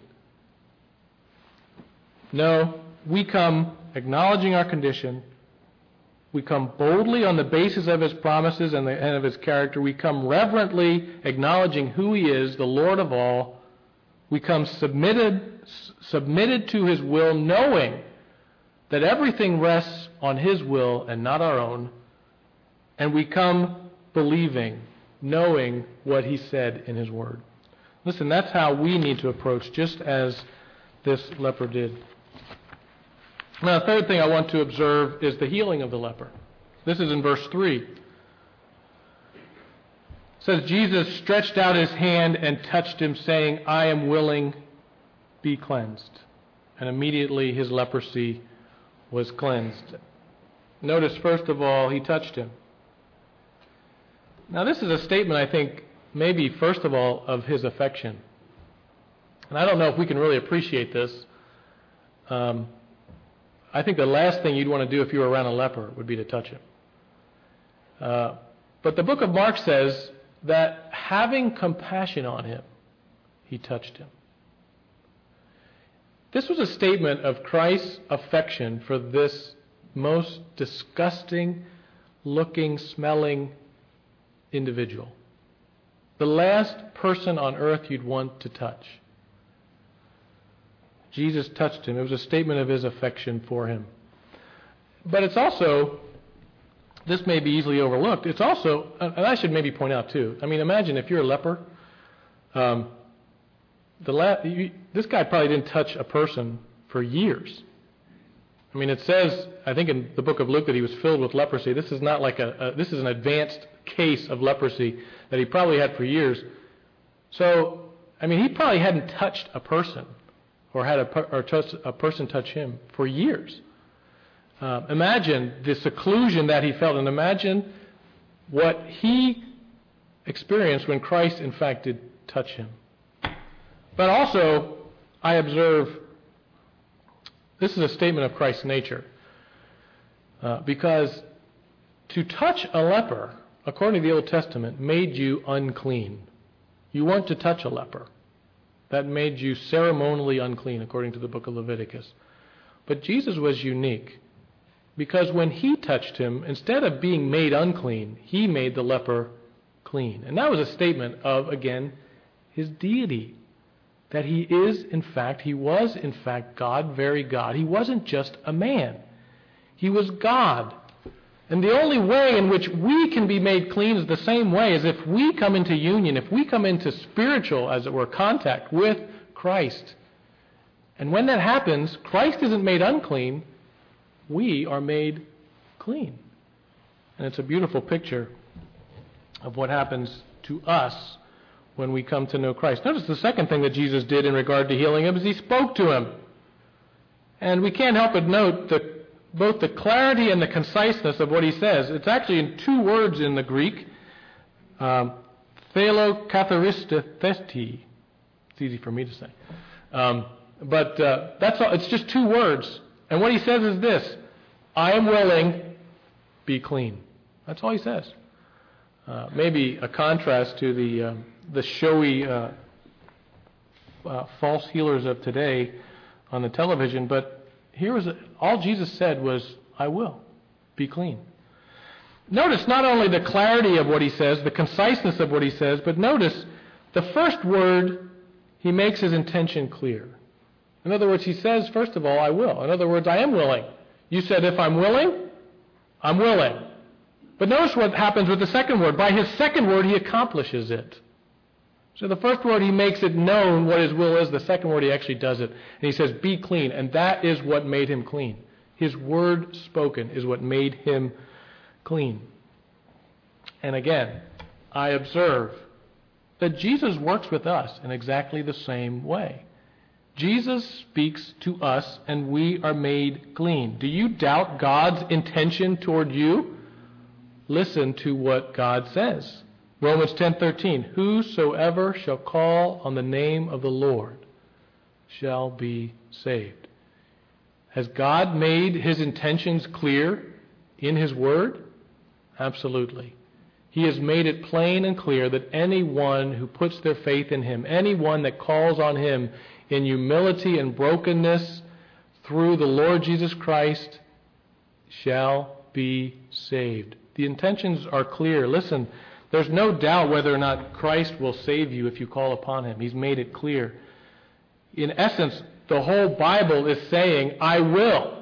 No, we come acknowledging our condition. We come boldly on the basis of his promises and, the, and of his character. We come reverently acknowledging who he is, the Lord of all. We come submitted, submitted to his will, knowing that everything rests on his will and not our own. And we come believing, knowing what he said in his word. Listen, that's how we need to approach, just as this leper did. Now, the third thing I want to observe is the healing of the leper. This is in verse three. It says, Jesus stretched out his hand and touched him, saying, I am willing, be cleansed. And immediately his leprosy was cleansed. Notice, first of all, he touched him. Now, this is a statement, I think, maybe, first of all, of his affection. And I don't know if we can really appreciate this. Um, I think the last thing you'd want to do if you were around a leper would be to touch him. Uh, but the book of Mark says that having compassion on him, he touched him. This was a statement of Christ's affection for this most disgusting looking, smelling individual. The last person on earth you'd want to touch. Jesus touched him. It was a statement of his affection for him. But it's also, this may be easily overlooked, it's also, and I should maybe point out too, I mean, imagine if you're a leper, um, the la- you, this guy probably didn't touch a person for years. I mean, it says, I think in the book of Luke, that he was filled with leprosy. This is not like a, a this is an advanced case of leprosy that he probably had for years. So, I mean, he probably hadn't touched a person or had a, or touched a person touch him for years. Uh, imagine the seclusion that he felt, and imagine what he experienced when Christ, in fact, did touch him. But also, I observe, this is a statement of Christ's nature, uh, because to touch a leper, according to the Old Testament, made you unclean. You weren't to touch a leper. That made you ceremonially unclean, according to the book of Leviticus. But Jesus was unique, because when he touched him, instead of being made unclean, he made the leper clean. And that was a statement of, again, his deity. That he is, in fact, he was, in fact, God, very God. He wasn't just a man. He was God. And the only way in which we can be made clean is the same way as if we come into union, if we come into spiritual, as it were, contact with Christ. And when that happens, Christ isn't made unclean, we are made clean. And it's a beautiful picture of what happens to us when we come to know Christ. Notice the second thing that Jesus did in regard to healing him is he spoke to him. And we can't help but note the, both the clarity and the conciseness of what he says. It's actually in two words in the Greek. Um, Thelokatharistethesti. It's easy for me to say. Um, but uh, that's all, it's just two words. And what he says is this: I am willing, be clean. That's all he says. Uh, maybe a contrast to the uh, the showy uh, uh, false healers of today on the television, but here was a, all Jesus said was, I will, be clean. Notice not only the clarity of what he says, the conciseness of what he says, but notice the first word, he makes his intention clear. In other words, he says, first of all, I will. In other words, I am willing. You said, if I'm willing, I'm willing. But notice what happens with the second word. By his second word, he accomplishes it. So the first word, he makes it known what his will is. The second word, he actually does it. And he says, be clean. And that is what made him clean. His word spoken is what made him clean. And again, I observe that Jesus works with us in exactly the same way. Jesus speaks to us and we are made clean. Do you doubt God's intention toward you? Listen to what God says. Romans ten thirteen, whosoever shall call on the name of the Lord shall be saved. Has God made his intentions clear in his word? Absolutely. He has made it plain and clear that anyone who puts their faith in him, anyone that calls on him in humility and brokenness through the Lord Jesus Christ shall be saved. The intentions are clear. Listen, there's no doubt whether or not Christ will save you if you call upon him. He's made it clear. In essence, the whole Bible is saying, I will,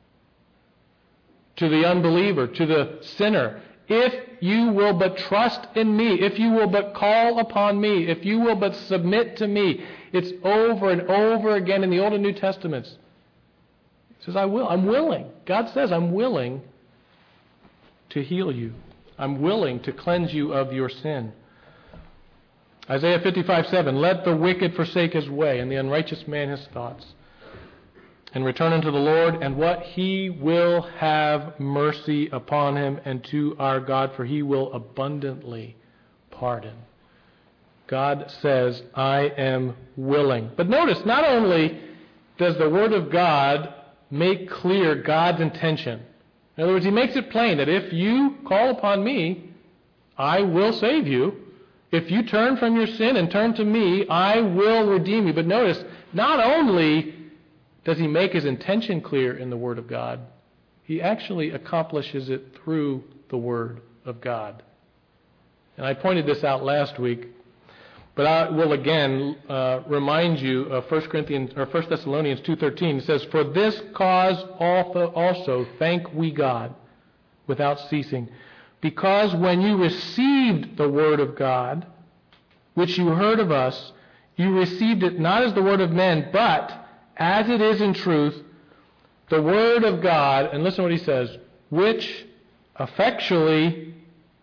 to the unbeliever, to the sinner. If you will but trust in me, if you will but call upon me, if you will but submit to me. It's over and over again in the Old and New Testaments. He says, I will. I'm willing. God says, I'm willing to heal you. I'm willing to cleanse you of your sin. Isaiah fifty-five seven, let the wicked forsake his way, and the unrighteous man his thoughts, and return unto the Lord, and what? He will have mercy upon him, and to our God, for he will abundantly pardon. God says, I am willing. But notice, not only does the Word of God make clear God's intention. In other words, he makes it plain that if you call upon me, I will save you. If you turn from your sin and turn to me, I will redeem you. But notice, not only does he make his intention clear in the Word of God, he actually accomplishes it through the Word of God. And I pointed this out last week, but I will again uh, remind you of First Corinthians or First Thessalonians two thirteen. It says, "For this cause also thank we God without ceasing, because when you received the word of God, which you heard of us, you received it not as the word of men, but as it is in truth, the word of God," and listen to what he says, "which effectually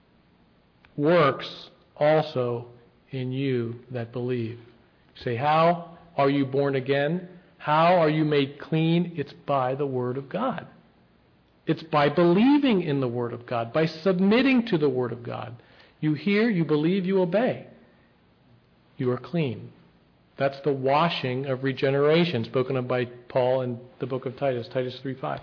works also in you that believe." You say, how are you born again? How are you made clean? It's by the Word of God. It's by believing in the Word of God, by submitting to the Word of God. You hear, you believe, you obey. You are clean. That's the washing of regeneration spoken of by Paul in the book of Titus, Titus three five.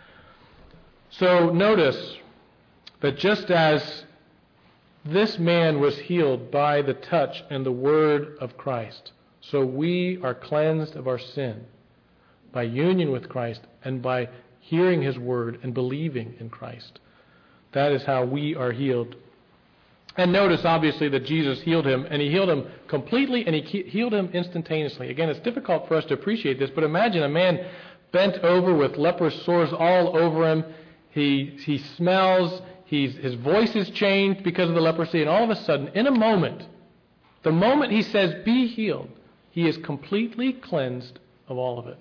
So notice that just as this man was healed by the touch and the word of Christ, so we are cleansed of our sin by union with Christ and by hearing his word and believing in Christ. That is how we are healed. And notice, obviously, that Jesus healed him, and he healed him completely, and he healed him instantaneously. Again, it's difficult for us to appreciate this, but imagine a man bent over with leprous sores all over him. He, he smells. He's, his voice is changed because of the leprosy, and all of a sudden, in a moment, the moment he says, "Be healed," he is completely cleansed of all of it.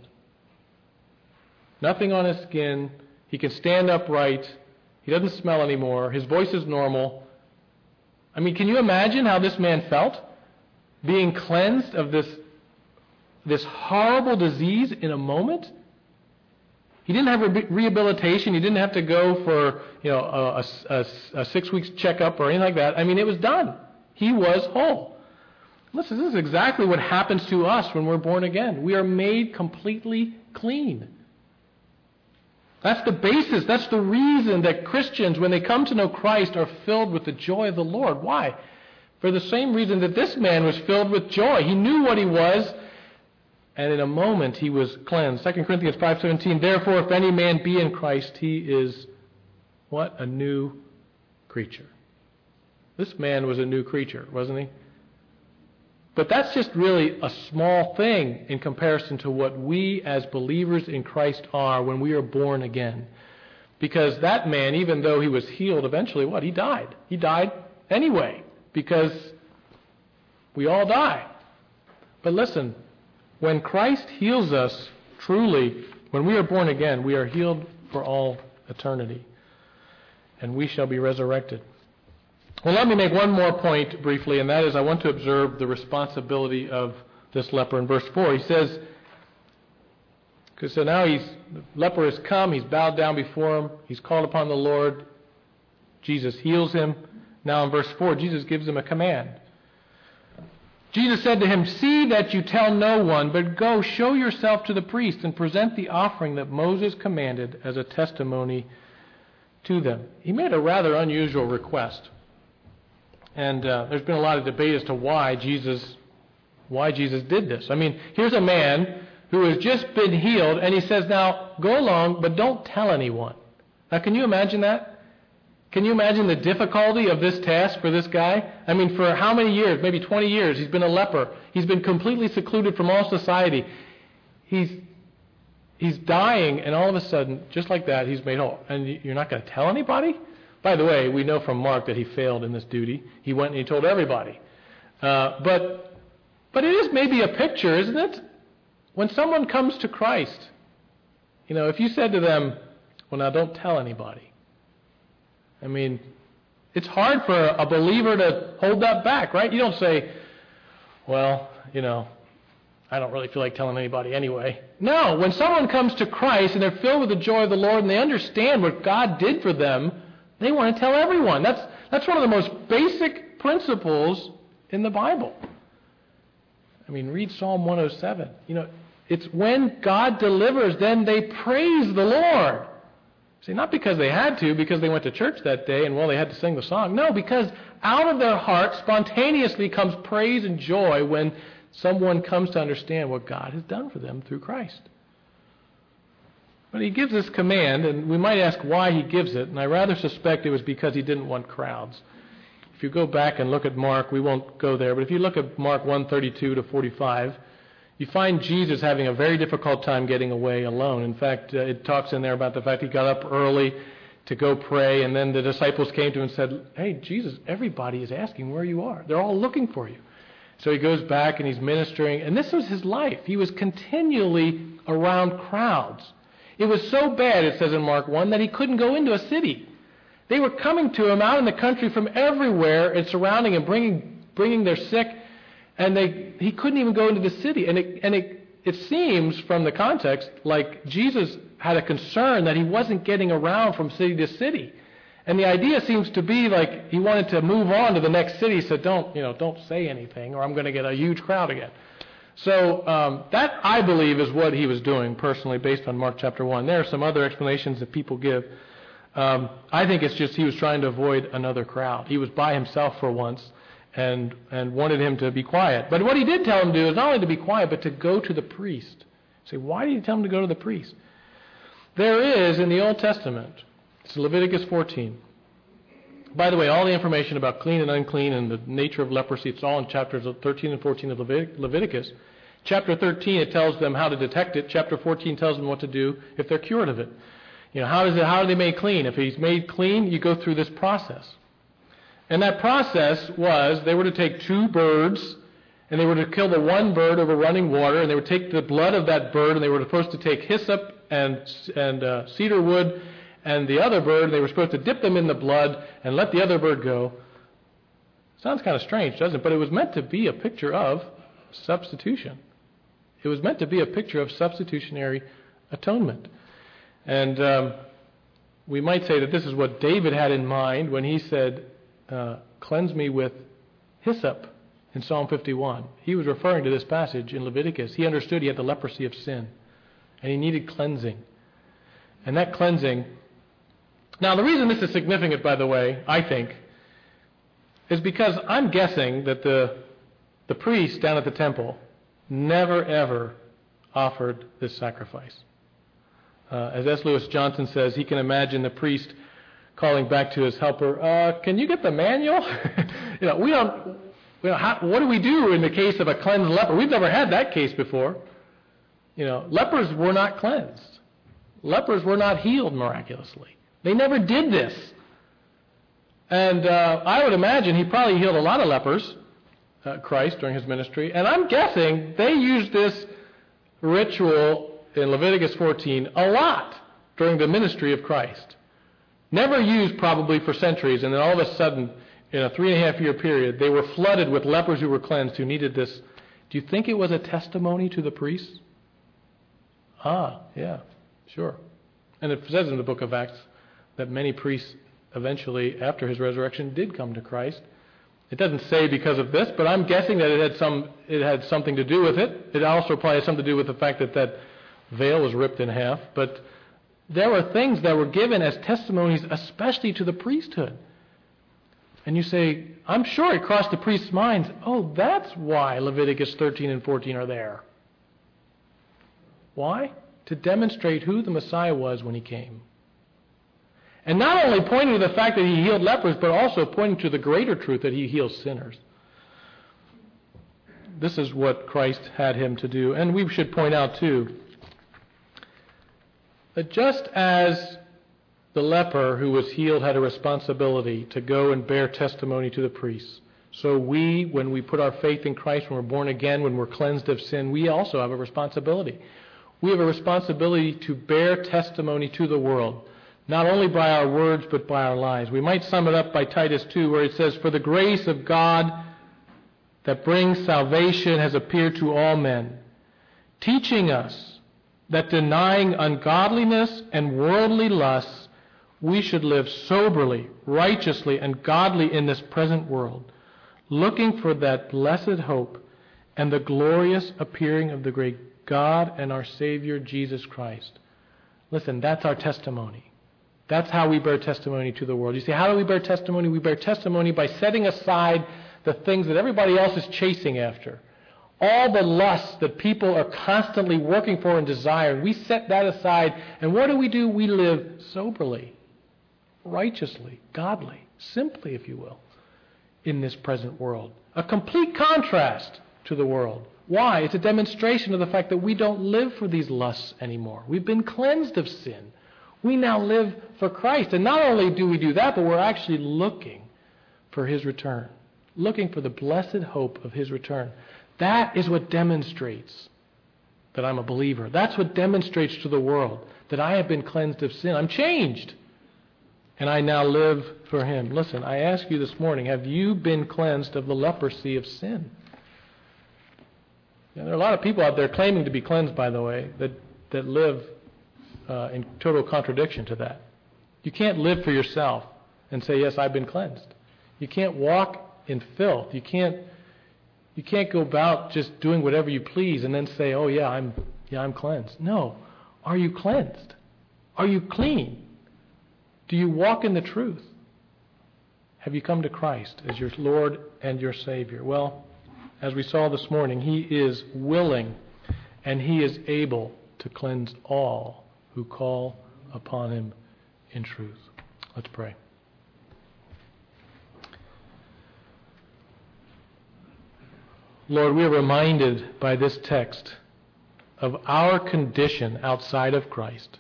Nothing on his skin. He can stand upright. He doesn't smell anymore. His voice is normal. I mean, can you imagine how this man felt? Being cleansed of this, this horrible disease in a moment? He didn't have re- rehabilitation. He didn't have to go for, you know, a, a, a six weeks checkup or anything like that. I mean, it was done. He was whole. Listen, this is exactly what happens to us when we're born again. We are made completely clean. That's the basis. That's the reason that Christians, when they come to know Christ, are filled with the joy of the Lord. Why? For the same reason that this man was filled with joy. He knew what he was, and in a moment he was cleansed. Second Corinthians five seventeen, "Therefore, if any man be in Christ, he is," what? "A new creature." This man was a new creature, wasn't he? But that's just really a small thing in comparison to what we as believers in Christ are when we are born again. Because that man, even though he was healed, eventually what? He died. He died anyway, because we all die. But listen, when Christ heals us truly, when we are born again, we are healed for all eternity, and we shall be resurrected. Well, let me make one more point briefly, and that is I want to observe the responsibility of this leper in verse four. He says, because so now he's, the leper has come, he's bowed down before him, he's called upon the Lord, Jesus heals him. Now in verse four, Jesus gives him a command. Jesus said to him, "See that you tell no one, but go show yourself to the priest and present the offering that Moses commanded as a testimony to them." He made a rather unusual request. And uh, there's been a lot of debate as to why Jesus, why Jesus did this. I mean, here's a man who has just been healed, and he says, "Now go along, but don't tell anyone." Now, can you imagine that? Can you imagine the difficulty of this task for this guy? I mean, for how many years? Maybe twenty years. He's been a leper. He's been completely secluded from all society. He's he's dying, and all of a sudden, just like that, he's made whole. And you're not going to tell anybody? By the way, we know from Mark that he failed in this duty. He went and he told everybody. Uh, but but it is maybe a picture, isn't it? When someone comes to Christ, you know, if you said to them, "Well, now don't tell anybody." I mean, it's hard for a believer to hold that back, right? You don't say, "Well, you know, I don't really feel like telling anybody anyway." No, when someone comes to Christ and they're filled with the joy of the Lord and they understand what God did for them, they want to tell everyone. That's that's one of the most basic principles in the Bible. I mean, read Psalm one oh seven. You know, It's when God delivers, then they praise the Lord. See, not because they had to, because they went to church that day and, well, they had to sing the song. No, because out of their heart spontaneously comes praise and joy when someone comes to understand what God has done for them through Christ. But he gives this command, and we might ask why he gives it, and I rather suspect it was because he didn't want crowds. If you go back and look at Mark, we won't go there, but if you look at Mark one thirty-two to forty-five, you find Jesus having a very difficult time getting away alone. In fact, uh, it talks in there about the fact he got up early to go pray, and then the disciples came to him and said, "Hey, Jesus, everybody is asking where you are. They're all looking for you." So he goes back and he's ministering, and this was his life. He was continually around crowds. It was so bad, it says in Mark one, that he couldn't go into a city. They were coming to him out in the country from everywhere and surrounding him, bringing bringing their sick, and they he couldn't even go into the city. And it and it it seems from the context like Jesus had a concern that he wasn't getting around from city to city. And the idea seems to be like he wanted to move on to the next city, so don't you know don't say anything, or I'm going to get a huge crowd again. So um, that, I believe, is what he was doing personally based on Mark chapter one. There are some other explanations that people give. Um, I think it's just he was trying to avoid another crowd. He was by himself for once and and wanted him to be quiet. But what he did tell him to do is not only to be quiet, but to go to the priest. Say, why did he tell him to go to the priest? There is, in the Old Testament, it's Leviticus fourteen. By the way, all the information about clean and unclean and the nature of leprosy, it's all in chapters thirteen and fourteen of Levit- Leviticus. Chapter thirteen, it tells them how to detect it. Chapter fourteen tells them what to do if they're cured of it. You know, how is it? How are they made clean? If he's made clean, you go through this process. And that process was they were to take two birds, and they were to kill the one bird over running water, and they would take the blood of that bird, and they were supposed to take hyssop and and uh, cedar wood and the other bird, and they were supposed to dip them in the blood and let the other bird go. Sounds kind of strange, doesn't it? But it was meant to be a picture of substitution. It was meant to be a picture of substitutionary atonement. And um, we might say that this is what David had in mind when he said, uh, cleanse me with hyssop in Psalm fifty-one. He was referring to this passage in Leviticus. He understood he had the leprosy of sin, and he needed cleansing. And that cleansing... Now, the reason this is significant, by the way, I think, is because I'm guessing that the the priest down at the temple never, ever offered this sacrifice. Uh, as S. Lewis Johnson says, he can imagine the priest calling back to his helper, uh, can you get the manual? you know, we don't, you know, how, what do we do in the case of a cleansed leper? We've never had that case before. You know, lepers were not cleansed. Lepers were not healed miraculously. They never did this. And uh, I would imagine he probably healed a lot of lepers, uh, Christ, during his ministry. And I'm guessing they used this ritual in Leviticus fourteen a lot during the ministry of Christ. Never used probably for centuries, and then all of a sudden, in a three and a half year period, they were flooded with lepers who were cleansed, who needed this. Do you think it was a testimony to the priests? Ah, yeah, sure. And it says in the book of Acts that many priests eventually, after his resurrection, did come to Christ. It doesn't say because of this, but I'm guessing that it had some it had something to do with it. It also probably has something to do with the fact that that veil was ripped in half. But there were things that were given as testimonies, especially to the priesthood. And you say, I'm sure it crossed the priest's minds, oh, that's why Leviticus thirteen and fourteen are there. Why? To demonstrate who the Messiah was when he came. And not only pointing to the fact that he healed lepers, but also pointing to the greater truth that he heals sinners. This is what Christ had him to do. And we should point out, too, that just as the leper who was healed had a responsibility to go and bear testimony to the priests, so we, when we put our faith in Christ, when we're born again, when we're cleansed of sin, we also have a responsibility. We have a responsibility to bear testimony to the world, not only by our words, but by our lives. We might sum it up by Titus two, where it says, for the grace of God that brings salvation has appeared to all men, teaching us that denying ungodliness and worldly lusts, we should live soberly, righteously, and godly in this present world, looking for that blessed hope and the glorious appearing of the great God and our Savior, Jesus Christ. Listen, that's our testimony. That's how we bear testimony to the world. You say, how do we bear testimony? We bear testimony by setting aside the things that everybody else is chasing after. All the lusts that people are constantly working for and desiring, we set that aside. And what do we do? We live soberly, righteously, godly, simply, if you will, in this present world. A complete contrast to the world. Why? It's a demonstration of the fact that we don't live for these lusts anymore. We've been cleansed of sin. We now live for Christ. And not only do we do that, but we're actually looking for His return. Looking for the blessed hope of His return. That is what demonstrates that I'm a believer. That's what demonstrates to the world that I have been cleansed of sin. I'm changed. And I now live for Him. Listen, I ask you this morning, have you been cleansed of the leprosy of sin? Now, there are a lot of people out there claiming to be cleansed, by the way, that, that live uh, in total contradiction to that. You can't live for yourself and say, yes, I've been cleansed. You can't walk in filth. You can't you can't go about just doing whatever you please and then say, oh yeah, I'm yeah, I'm cleansed. No. Are you cleansed? Are you clean? Do you walk in the truth? Have you come to Christ as your Lord and your Savior? Well, as we saw this morning, He is willing and He is able to cleanse all who call upon Him in truth. Let's pray. Lord, we are reminded by this text of our condition outside of Christ.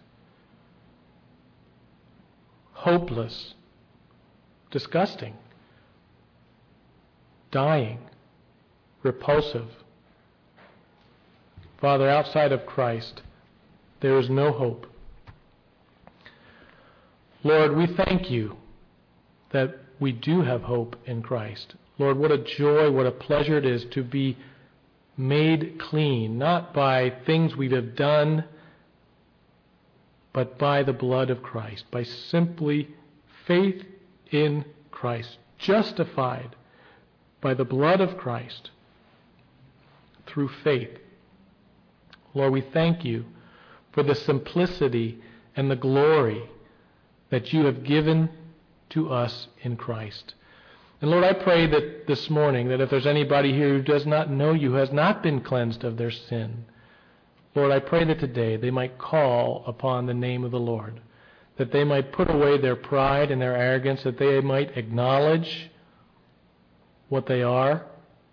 Hopeless, disgusting, dying, repulsive. Father, outside of Christ, there is no hope. Lord, we thank You that we do have hope in Christ. Lord, what a joy, what a pleasure it is to be made clean, not by things we have done, but by the blood of Christ, by simply faith in Christ, justified by the blood of Christ through faith. Lord, we thank You for the simplicity and the glory that You have given to us in Christ. And Lord, I pray that this morning, that if there's anybody here who does not know You, who has not been cleansed of their sin, Lord, I pray that today they might call upon the name of the Lord, that they might put away their pride and their arrogance, that they might acknowledge what they are,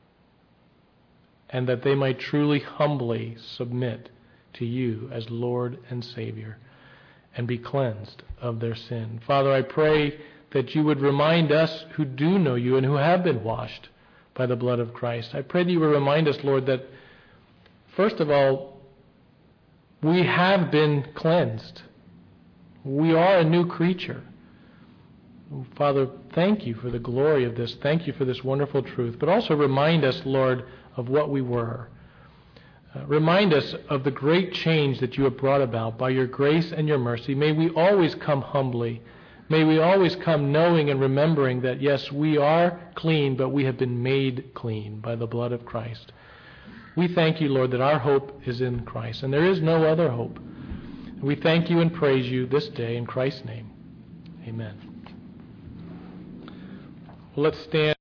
and that they might truly humbly submit to You as Lord and Savior and be cleansed of their sin. Father, I pray that You would remind us who do know You and who have been washed by the blood of Christ. I pray that You would remind us, Lord, that first of all, we have been cleansed. We are a new creature. Father, thank You for the glory of this. Thank You for this wonderful truth. But also remind us, Lord, of what we were. Uh, remind us of the great change that You have brought about by Your grace and Your mercy. May we always come humbly. May we always come knowing and remembering that, yes, we are clean, but we have been made clean by the blood of Christ. We thank You, Lord, that our hope is in Christ, and there is no other hope. We thank You and praise You this day in Christ's name. Amen. Well, let's stand.